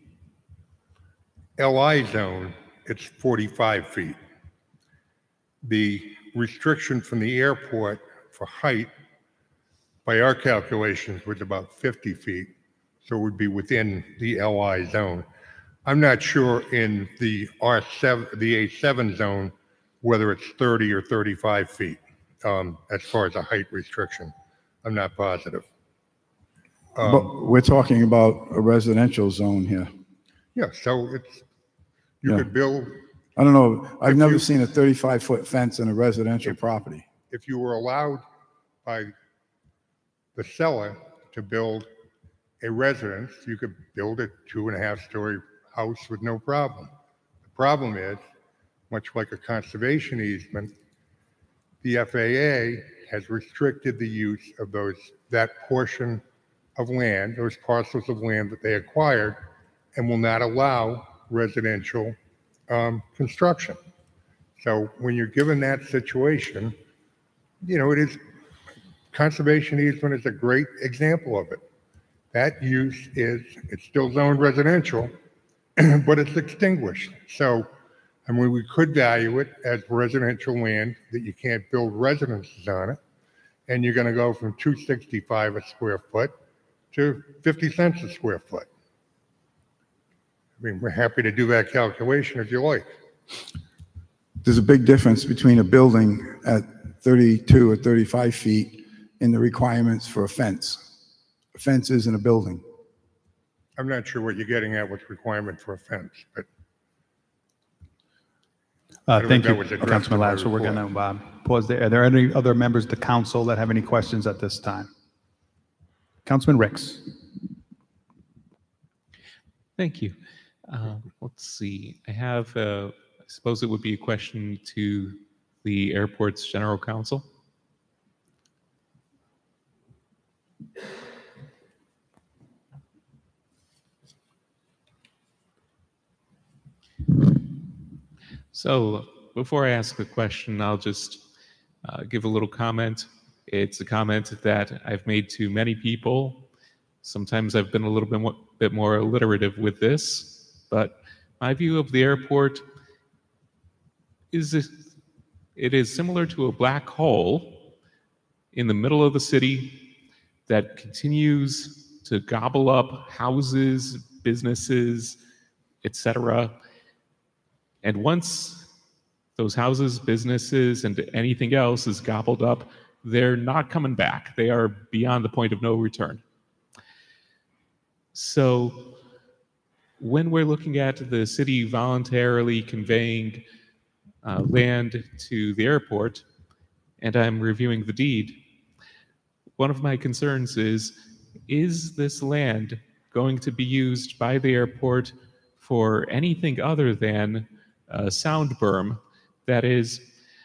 L I zone, it's forty-five feet. The restriction from the airport for height, by our calculations, was about fifty feet. So it would be within the L I zone. I'm not sure in the R seven, the A seven zone, whether it's thirty or thirty-five feet, um, as far as a height restriction. I'm not positive. Um, But we're talking about a residential zone here. Yeah, so it's, you Yeah. could build, I don't know, I've If never you- seen a thirty-five foot fence in a residential property. if you were allowed by the seller to build a residence, you could build a two and a half story house with no problem. The problem is, much like a conservation easement, the F A A has restricted the use of those, that portion of land, those parcels of land that they acquired, and will not allow residential um, construction. So when you're given that situation, you know, it is, conservation easement is a great example of it. That use is, it's still zoned residential, but it's extinguished. So, I mean, we could value it as residential land that you can't build residences on it, and you're gonna go from two sixty-five a square foot to fifty cents a square foot. I mean, we're happy to do that calculation if you like. There's a big difference between a building at thirty-two or thirty-five feet in the requirements for a fence. A fence isn't a building. I'm not sure what you're getting at with requirement for a fence, but I Uh, don't Thank think you, that was addressed Councilman in my Ladd. So we're report. going to uh, pause there. Are there any other members of the council that have any questions at this time? Councilman Ricks. Thank you. Uh, Let's see. I have, uh, I suppose it would be a question to the airport's general counsel. So before I ask the question, I'll just uh, give a little comment. It's a comment that I've made to many people. Sometimes I've been a little bit more, bit more alliterative with this, but my view of the airport is this, it is similar to a black hole in the middle of the city that continues to gobble up houses, businesses, et cetera. And once those houses, businesses, and anything else is gobbled up, they're not coming back. They are beyond the point of no return. So when we're looking at the city voluntarily conveying uh, land to the airport, and I'm reviewing the deed, one of my concerns is, is this land going to be used by the airport for anything other than a sound berm? That is,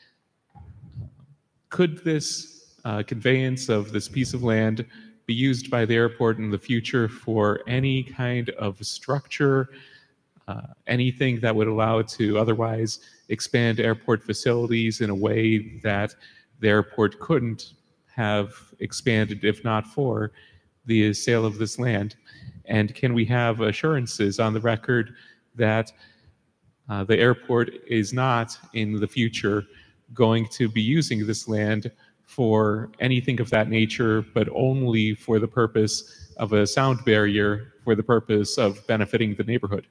could this uh, conveyance of this piece of land be used by the airport in the future for any kind of structure, uh, anything that would allow it to otherwise expand airport facilities in a way that the airport couldn't have expanded if not for the sale of this land? And can we have assurances on the record that uh, the airport is not in the future going to be using this land for anything of that nature, but only for the purpose of a sound barrier, for the purpose of benefiting the neighborhood?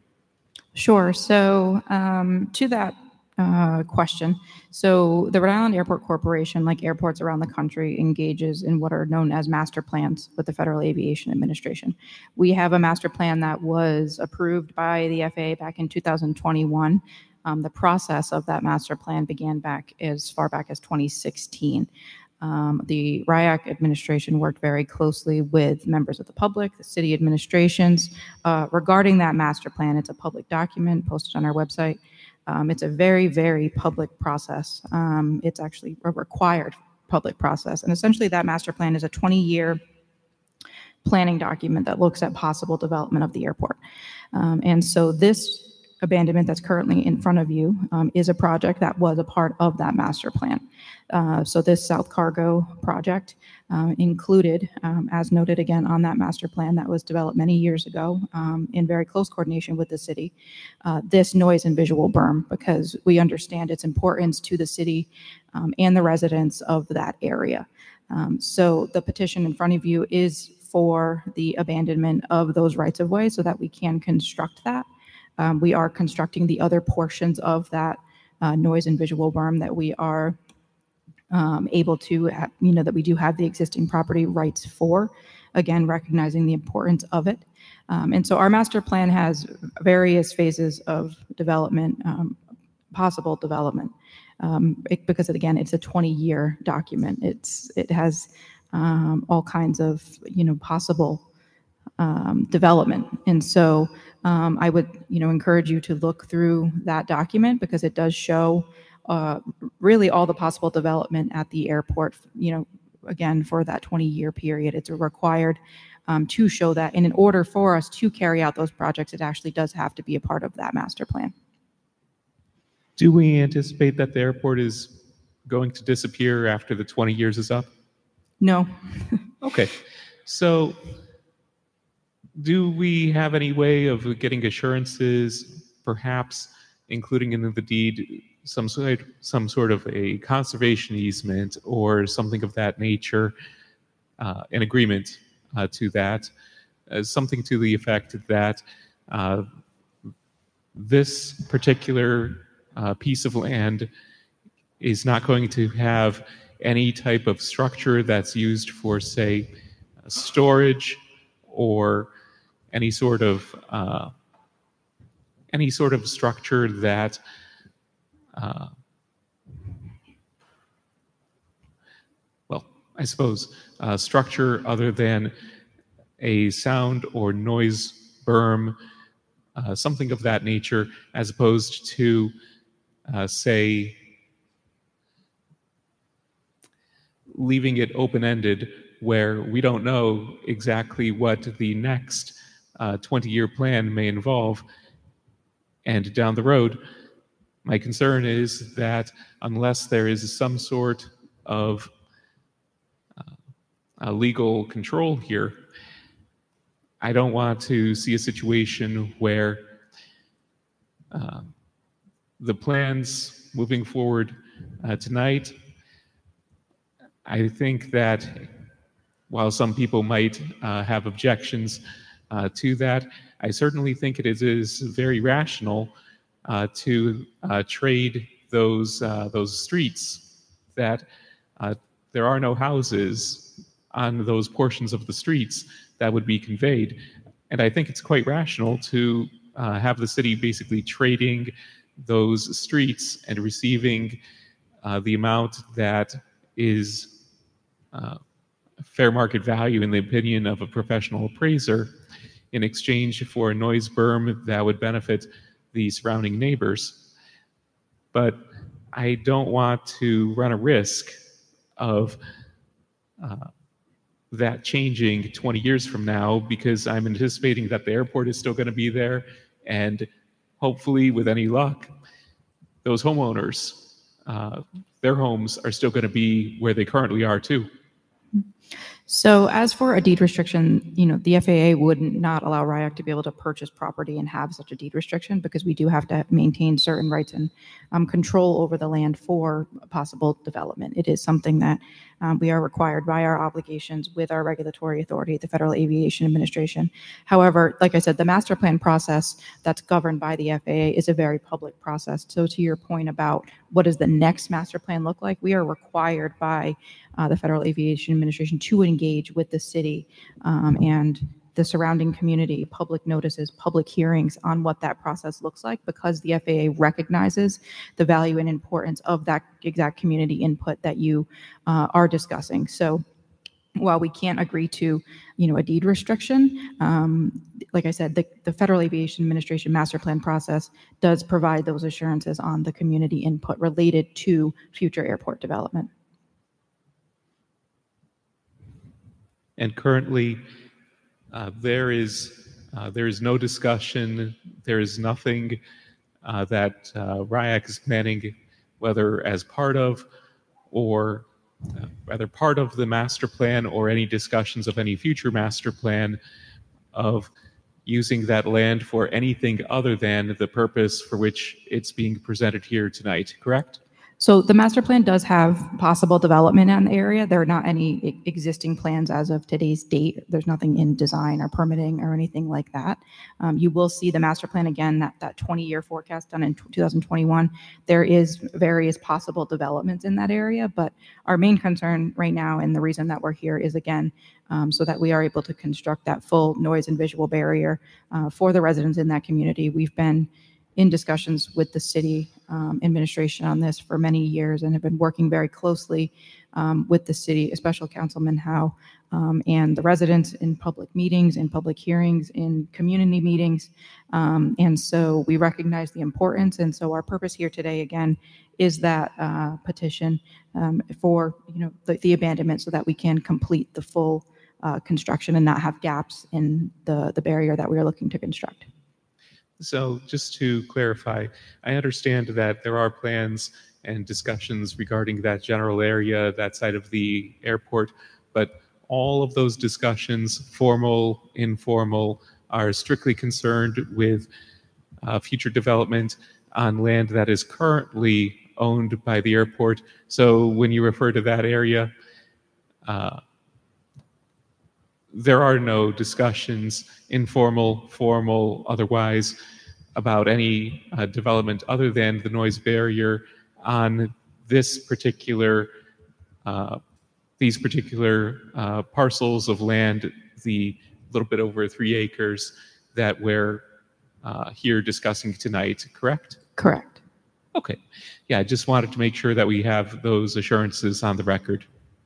Sure. So um, to that uh, question, so the Rhode Island Airport Corporation, like airports around the country, engages in what are known as master plans with the Federal Aviation Administration. We have a master plan that was approved by the F A A back in two thousand twenty-one. Um, the process of that master plan began back as far back as twenty sixteen. Um, the R I A C administration worked very closely with members of the public, the city administrations, uh, regarding that master plan. It's a public document posted on our website. Um, it's a very, very public process. Um, it's actually a required public process. And essentially that master plan is a twenty-year planning document that looks at possible development of the airport. Um, and so this abandonment that's currently in front of you um, is a project that was a part of that master plan. Uh, so this South Cargo project um, included, um, as noted again on that master plan that was developed many years ago um, in very close coordination with the city, uh, this noise and visual berm, because we understand its importance to the city um, and the residents of that area. Um, so the petition in front of you is for the abandonment of those rights of way so that we can construct that. Um, we are constructing the other portions of that uh, noise and visual berm that we are um, able to, ha- you know, that we do have the existing property rights for, again, recognizing the importance of it. Um, and so our master plan has various phases of development, um, possible development, um, it, because again, it's a twenty-year document. It's It has um, all kinds of, you know, possible um, development. And so Um, I would, you know, encourage you to look through that document because it does show uh, really all the possible development at the airport, you know, again, for that twenty-year period. It's required um, to show that. And in order for us to carry out those projects, it actually does have to be a part of that master plan. Do we anticipate that the airport is going to disappear after the twenty years is up? No. Okay. So do we have any way of getting assurances, perhaps including in the deed some sort, some sort of a conservation easement or something of that nature, uh, an agreement uh, to that, uh, something to the effect that uh, this particular uh, piece of land is not going to have any type of structure that's used for, say, storage or any sort of uh, any sort of structure that uh, well, I suppose uh, structure other than a sound or noise berm, uh, something of that nature, as opposed to uh, say leaving it open-ended where we don't know exactly what the next uh, twenty-year plan may involve. And down the road, my concern is that unless there is some sort of uh, uh, legal control here, I don't want to see a situation where uh, the plans moving forward uh, tonight, I think that while some people might uh, have objections uh, to that, I certainly think it is, is very rational uh, to uh, trade those uh, those streets that uh, there are no houses on those portions of the streets that would be conveyed. And I think it's quite rational to uh, have the city basically trading those streets and receiving uh, the amount that is uh, fair market value in the opinion of a professional appraiser in exchange for a noise berm that would benefit the surrounding neighbors. But I don't want to run a risk of uh, that changing twenty years from now, because I'm anticipating that the airport is still going to be there, and hopefully, with any luck, those homeowners, uh, their homes are still going to be where they currently are too. So as for a deed restriction, you know, the F A A would not allow R I A C to be able to purchase property and have such a deed restriction, because we do have to maintain certain rights and um, control over the land for possible development. It is something that um, we are required by our obligations with our regulatory authority, the Federal Aviation Administration. However, like I said, the master plan process that's governed by the F A A is a very public process. So to your point about what does the next master plan look like, we are required by uh, the Federal Aviation Administration to engage with the city um, and the surrounding community, public notices, public hearings on what that process looks like, because the F A A recognizes the value and importance of that exact community input that you uh, are discussing. So while we can't agree to, you know, a deed restriction, um, like I said, the, the Federal Aviation Administration master plan process does provide those assurances on the community input related to future airport development. And currently, uh, there is uh, there is no discussion. There is nothing uh, that uh, R I A C is planning, whether as part of or uh, rather part of the master plan or any discussions of any future master plan, of using that land for anything other than the purpose for which it's being presented here tonight. Correct? So the master plan does have possible development in the area. There are not any e- existing plans as of today's date. There's nothing in design or permitting or anything like that. Um, you will see the master plan again, that that twenty-year forecast done in two thousand twenty-one. There is various possible developments in that area, but our main concern right now, and the reason that we're here, is again um, so that we are able to construct that full noise and visual barrier uh, for the residents in that community. We've been in discussions with the city um, administration on this for many years and have been working very closely um, with the city, Special Councilman Howe, um, and the residents in public meetings, in public hearings, in community meetings. Um, and so we recognize the importance. And so our purpose here today, again, is that uh, petition um, for, you know, the, the abandonment, so that we can complete the full uh, construction and not have gaps in the, the barrier that we are looking to construct. So just to clarify, I understand that there are plans and discussions regarding that general area, that side of the airport, but all of those discussions, formal, informal, are strictly concerned with uh, future development on land that is currently owned by the airport. So when you refer to that area, uh, there are no discussions, informal, formal, otherwise, about any uh, development other than the noise barrier on this particular, uh, these particular uh, parcels of land, the little bit over three acres that we're uh, here discussing tonight, correct? Correct. Okay. Yeah, I just wanted to make sure that we have those assurances on the record.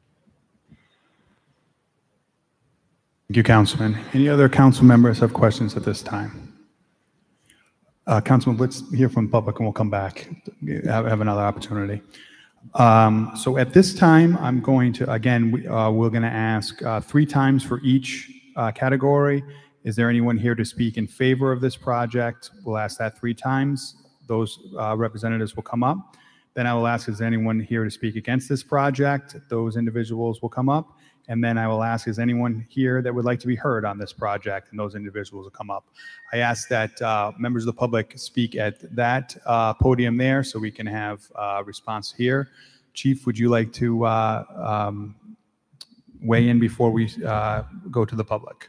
Thank you, Councilman. Any other council members have questions at this time? Uh, Councilman, let's hear from the public and we'll come back, have, have another opportunity. Um, so at this time, I'm going to, again, we, uh, we're going to ask uh, three times for each uh, category. Is there anyone here to speak in favor of this project? We'll ask that three times. Those uh, representatives will come up. Then I will ask, is there anyone here to speak against this project? Those individuals will come up. And then I will ask, is anyone here that would like to be heard on this project? And those individuals will come up. I ask that uh, members of the public speak at that uh, podium there so we can have uh, response here. Chief, would you like to uh, um, weigh in before we uh, go to the public?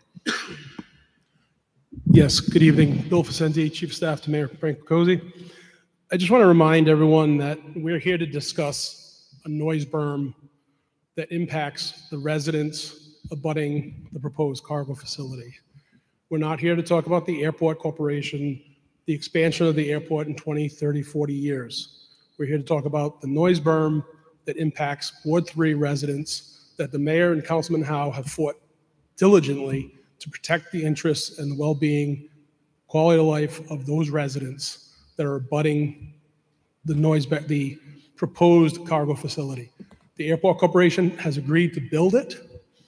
Yes, good evening. Bill Facenti, Chief of Staff to Mayor Frank Picozzi. I just want to remind everyone that we're here to discuss a noise berm that impacts the residents abutting the proposed cargo facility. We're not here to talk about the Airport Corporation, the expansion of the airport in twenty, thirty, forty years. We're here to talk about the noise berm that impacts Ward three residents that the mayor and Councilman Howe have fought diligently to protect the interests and the well-being, quality of life of those residents that are abutting the noise, the proposed cargo facility. The Airport Corporation has agreed to build it.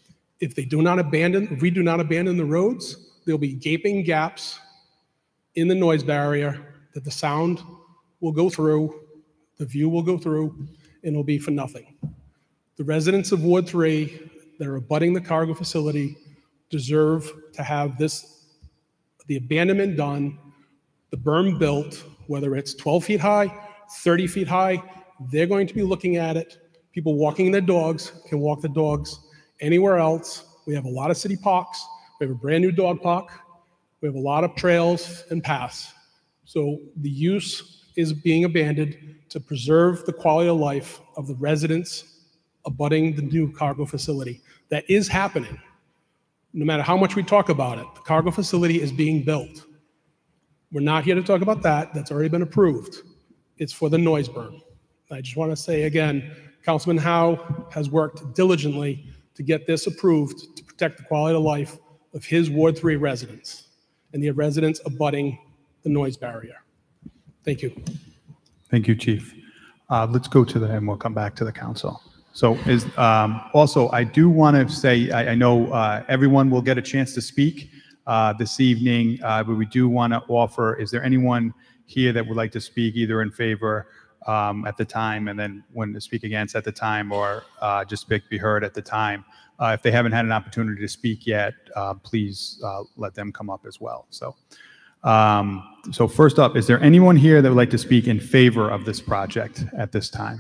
If they do not abandon, if we do not abandon the roads, there'll be gaping gaps in the noise barrier that the sound will go through, the view will go through, and it'll be for nothing. The residents of Ward three that are abutting the cargo facility deserve to have this, the abandonment done, the berm built, whether it's twelve feet high, thirty feet high, they're going to be looking at it. People walking their dogs can walk the dogs anywhere else. We have a lot of city parks. We have a brand new dog park. We have a lot of trails and paths. So the use is being abandoned to preserve the quality of life of the residents abutting the new cargo facility. That is happening. No matter how much we talk about it, the cargo facility is being built. We're not here to talk about that. That's already been approved. It's for the noise berm. I just want to say again, Councilman Howe has worked diligently to get this approved to protect the quality of life of his Ward three residents and the residents abutting the noise barrier. Thank you. Thank you, Chief. Uh, let's go to the, and we'll come back to the council. So is, um, also, I do want to say, I, I know uh, everyone will get a chance to speak uh, this evening, uh, but we do want to offer, is there anyone here that would like to speak either in favor um, at the time and then when to speak against at the time, or uh, just be, be heard at the time? Uh, if they haven't had an opportunity to speak yet, uh, please uh, let them come up as well. So, um, so first up, is there anyone here that would like to speak in favor of this project at this time?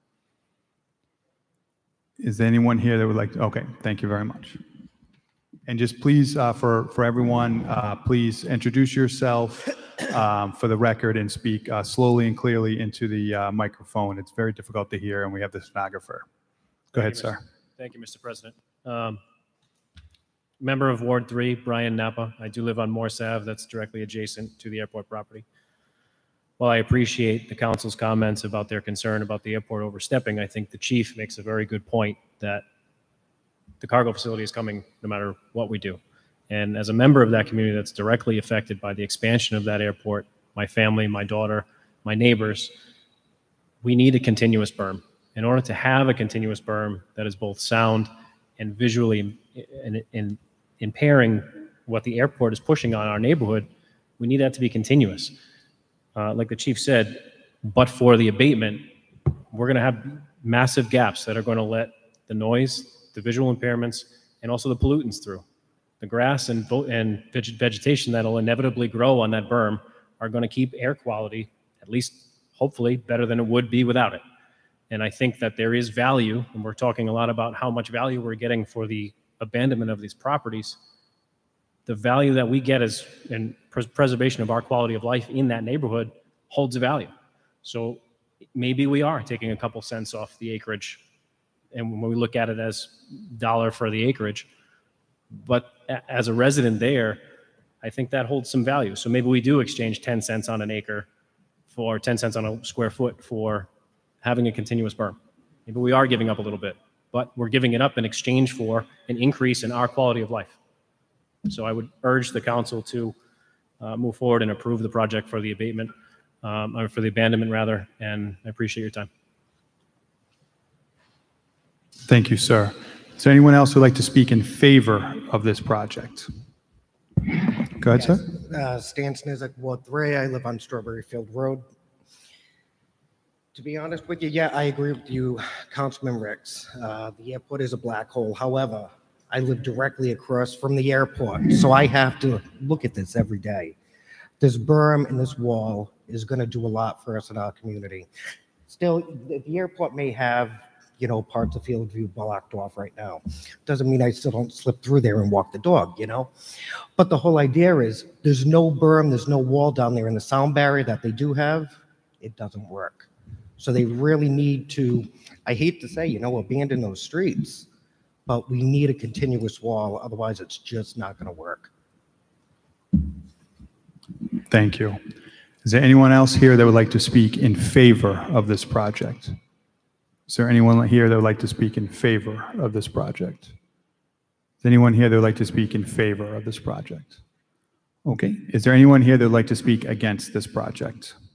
Is there anyone here that would like to? Okay, thank you very much. And just please, uh, for, for everyone, uh, please introduce yourself um, for the record and speak uh, slowly and clearly into the uh, microphone. It's very difficult to hear, and we have the stenographer. Go ahead, sir. Thank you, Mister President. Um, member of Ward three, Brian Napa. I do live on Morse Avenue. That's directly adjacent to the airport property. While I appreciate the council's comments about their concern about the airport overstepping, I think the chief makes a very good point that the cargo facility is coming no matter what we do. And as a member of that community that's directly affected by the expansion of that airport, my family, my daughter, my neighbors, we need a continuous berm. In order to have a continuous berm that is both sound and visually in, in, impairing what the airport is pushing on our neighborhood, we need that to be continuous. Uh, like the chief said, but for the abatement, we're going to have massive gaps that are going to let the noise, the visual impairments, and also the pollutants through. The grass and, and vegetation that will inevitably grow on that berm are going to keep air quality, at least hopefully, better than it would be without it. And I think that there is value, and we're talking a lot about how much value we're getting for the abandonment of these properties. The value that we get as in pres preservation of our quality of life in that neighborhood holds a value. So maybe we are taking a couple cents off the acreage, and when we look at it as dollar for the acreage, but as a resident there, I think that holds some value. So maybe we do exchange ten cents on an acre for ten cents on a square foot for having a continuous berm. Maybe we are giving up a little bit, but we're giving it up in exchange for an increase in our quality of life. So I would urge the council to uh, move forward and approve the project for the abatement, um, or for the abandonment rather, and I appreciate your time. Thank you, sir. Is there anyone else who would like to speak in favor of this project? Go ahead, Yes. sir. Uh, Stan Snizek, Ward three. I live on Strawberry Field Road. To be honest with you, yeah, I agree with you, Councilman Ricks. Uh, the airport is a black hole. However, I live directly across from the airport, so I have to look at this every day. This berm and this wall is going to do a lot for us in our community. Still, the the airport may have, you know, parts of Field View blocked off right now. Doesn't mean I still don't slip through there and walk the dog, you know? But the whole idea is there's no berm, there's no wall down there, and the sound barrier that they do have, it doesn't work. So they really need to, I hate to say, you know, abandon those streets, but we need a continuous wall, otherwise it's just not going to work. Thank you. Is there anyone else here that would like to speak in favor of this project? Is there anyone here that would like to speak in favor of this project? Is anyone here that would like to speak in favor of this project? Okay. Is there anyone here that would like to speak against this project?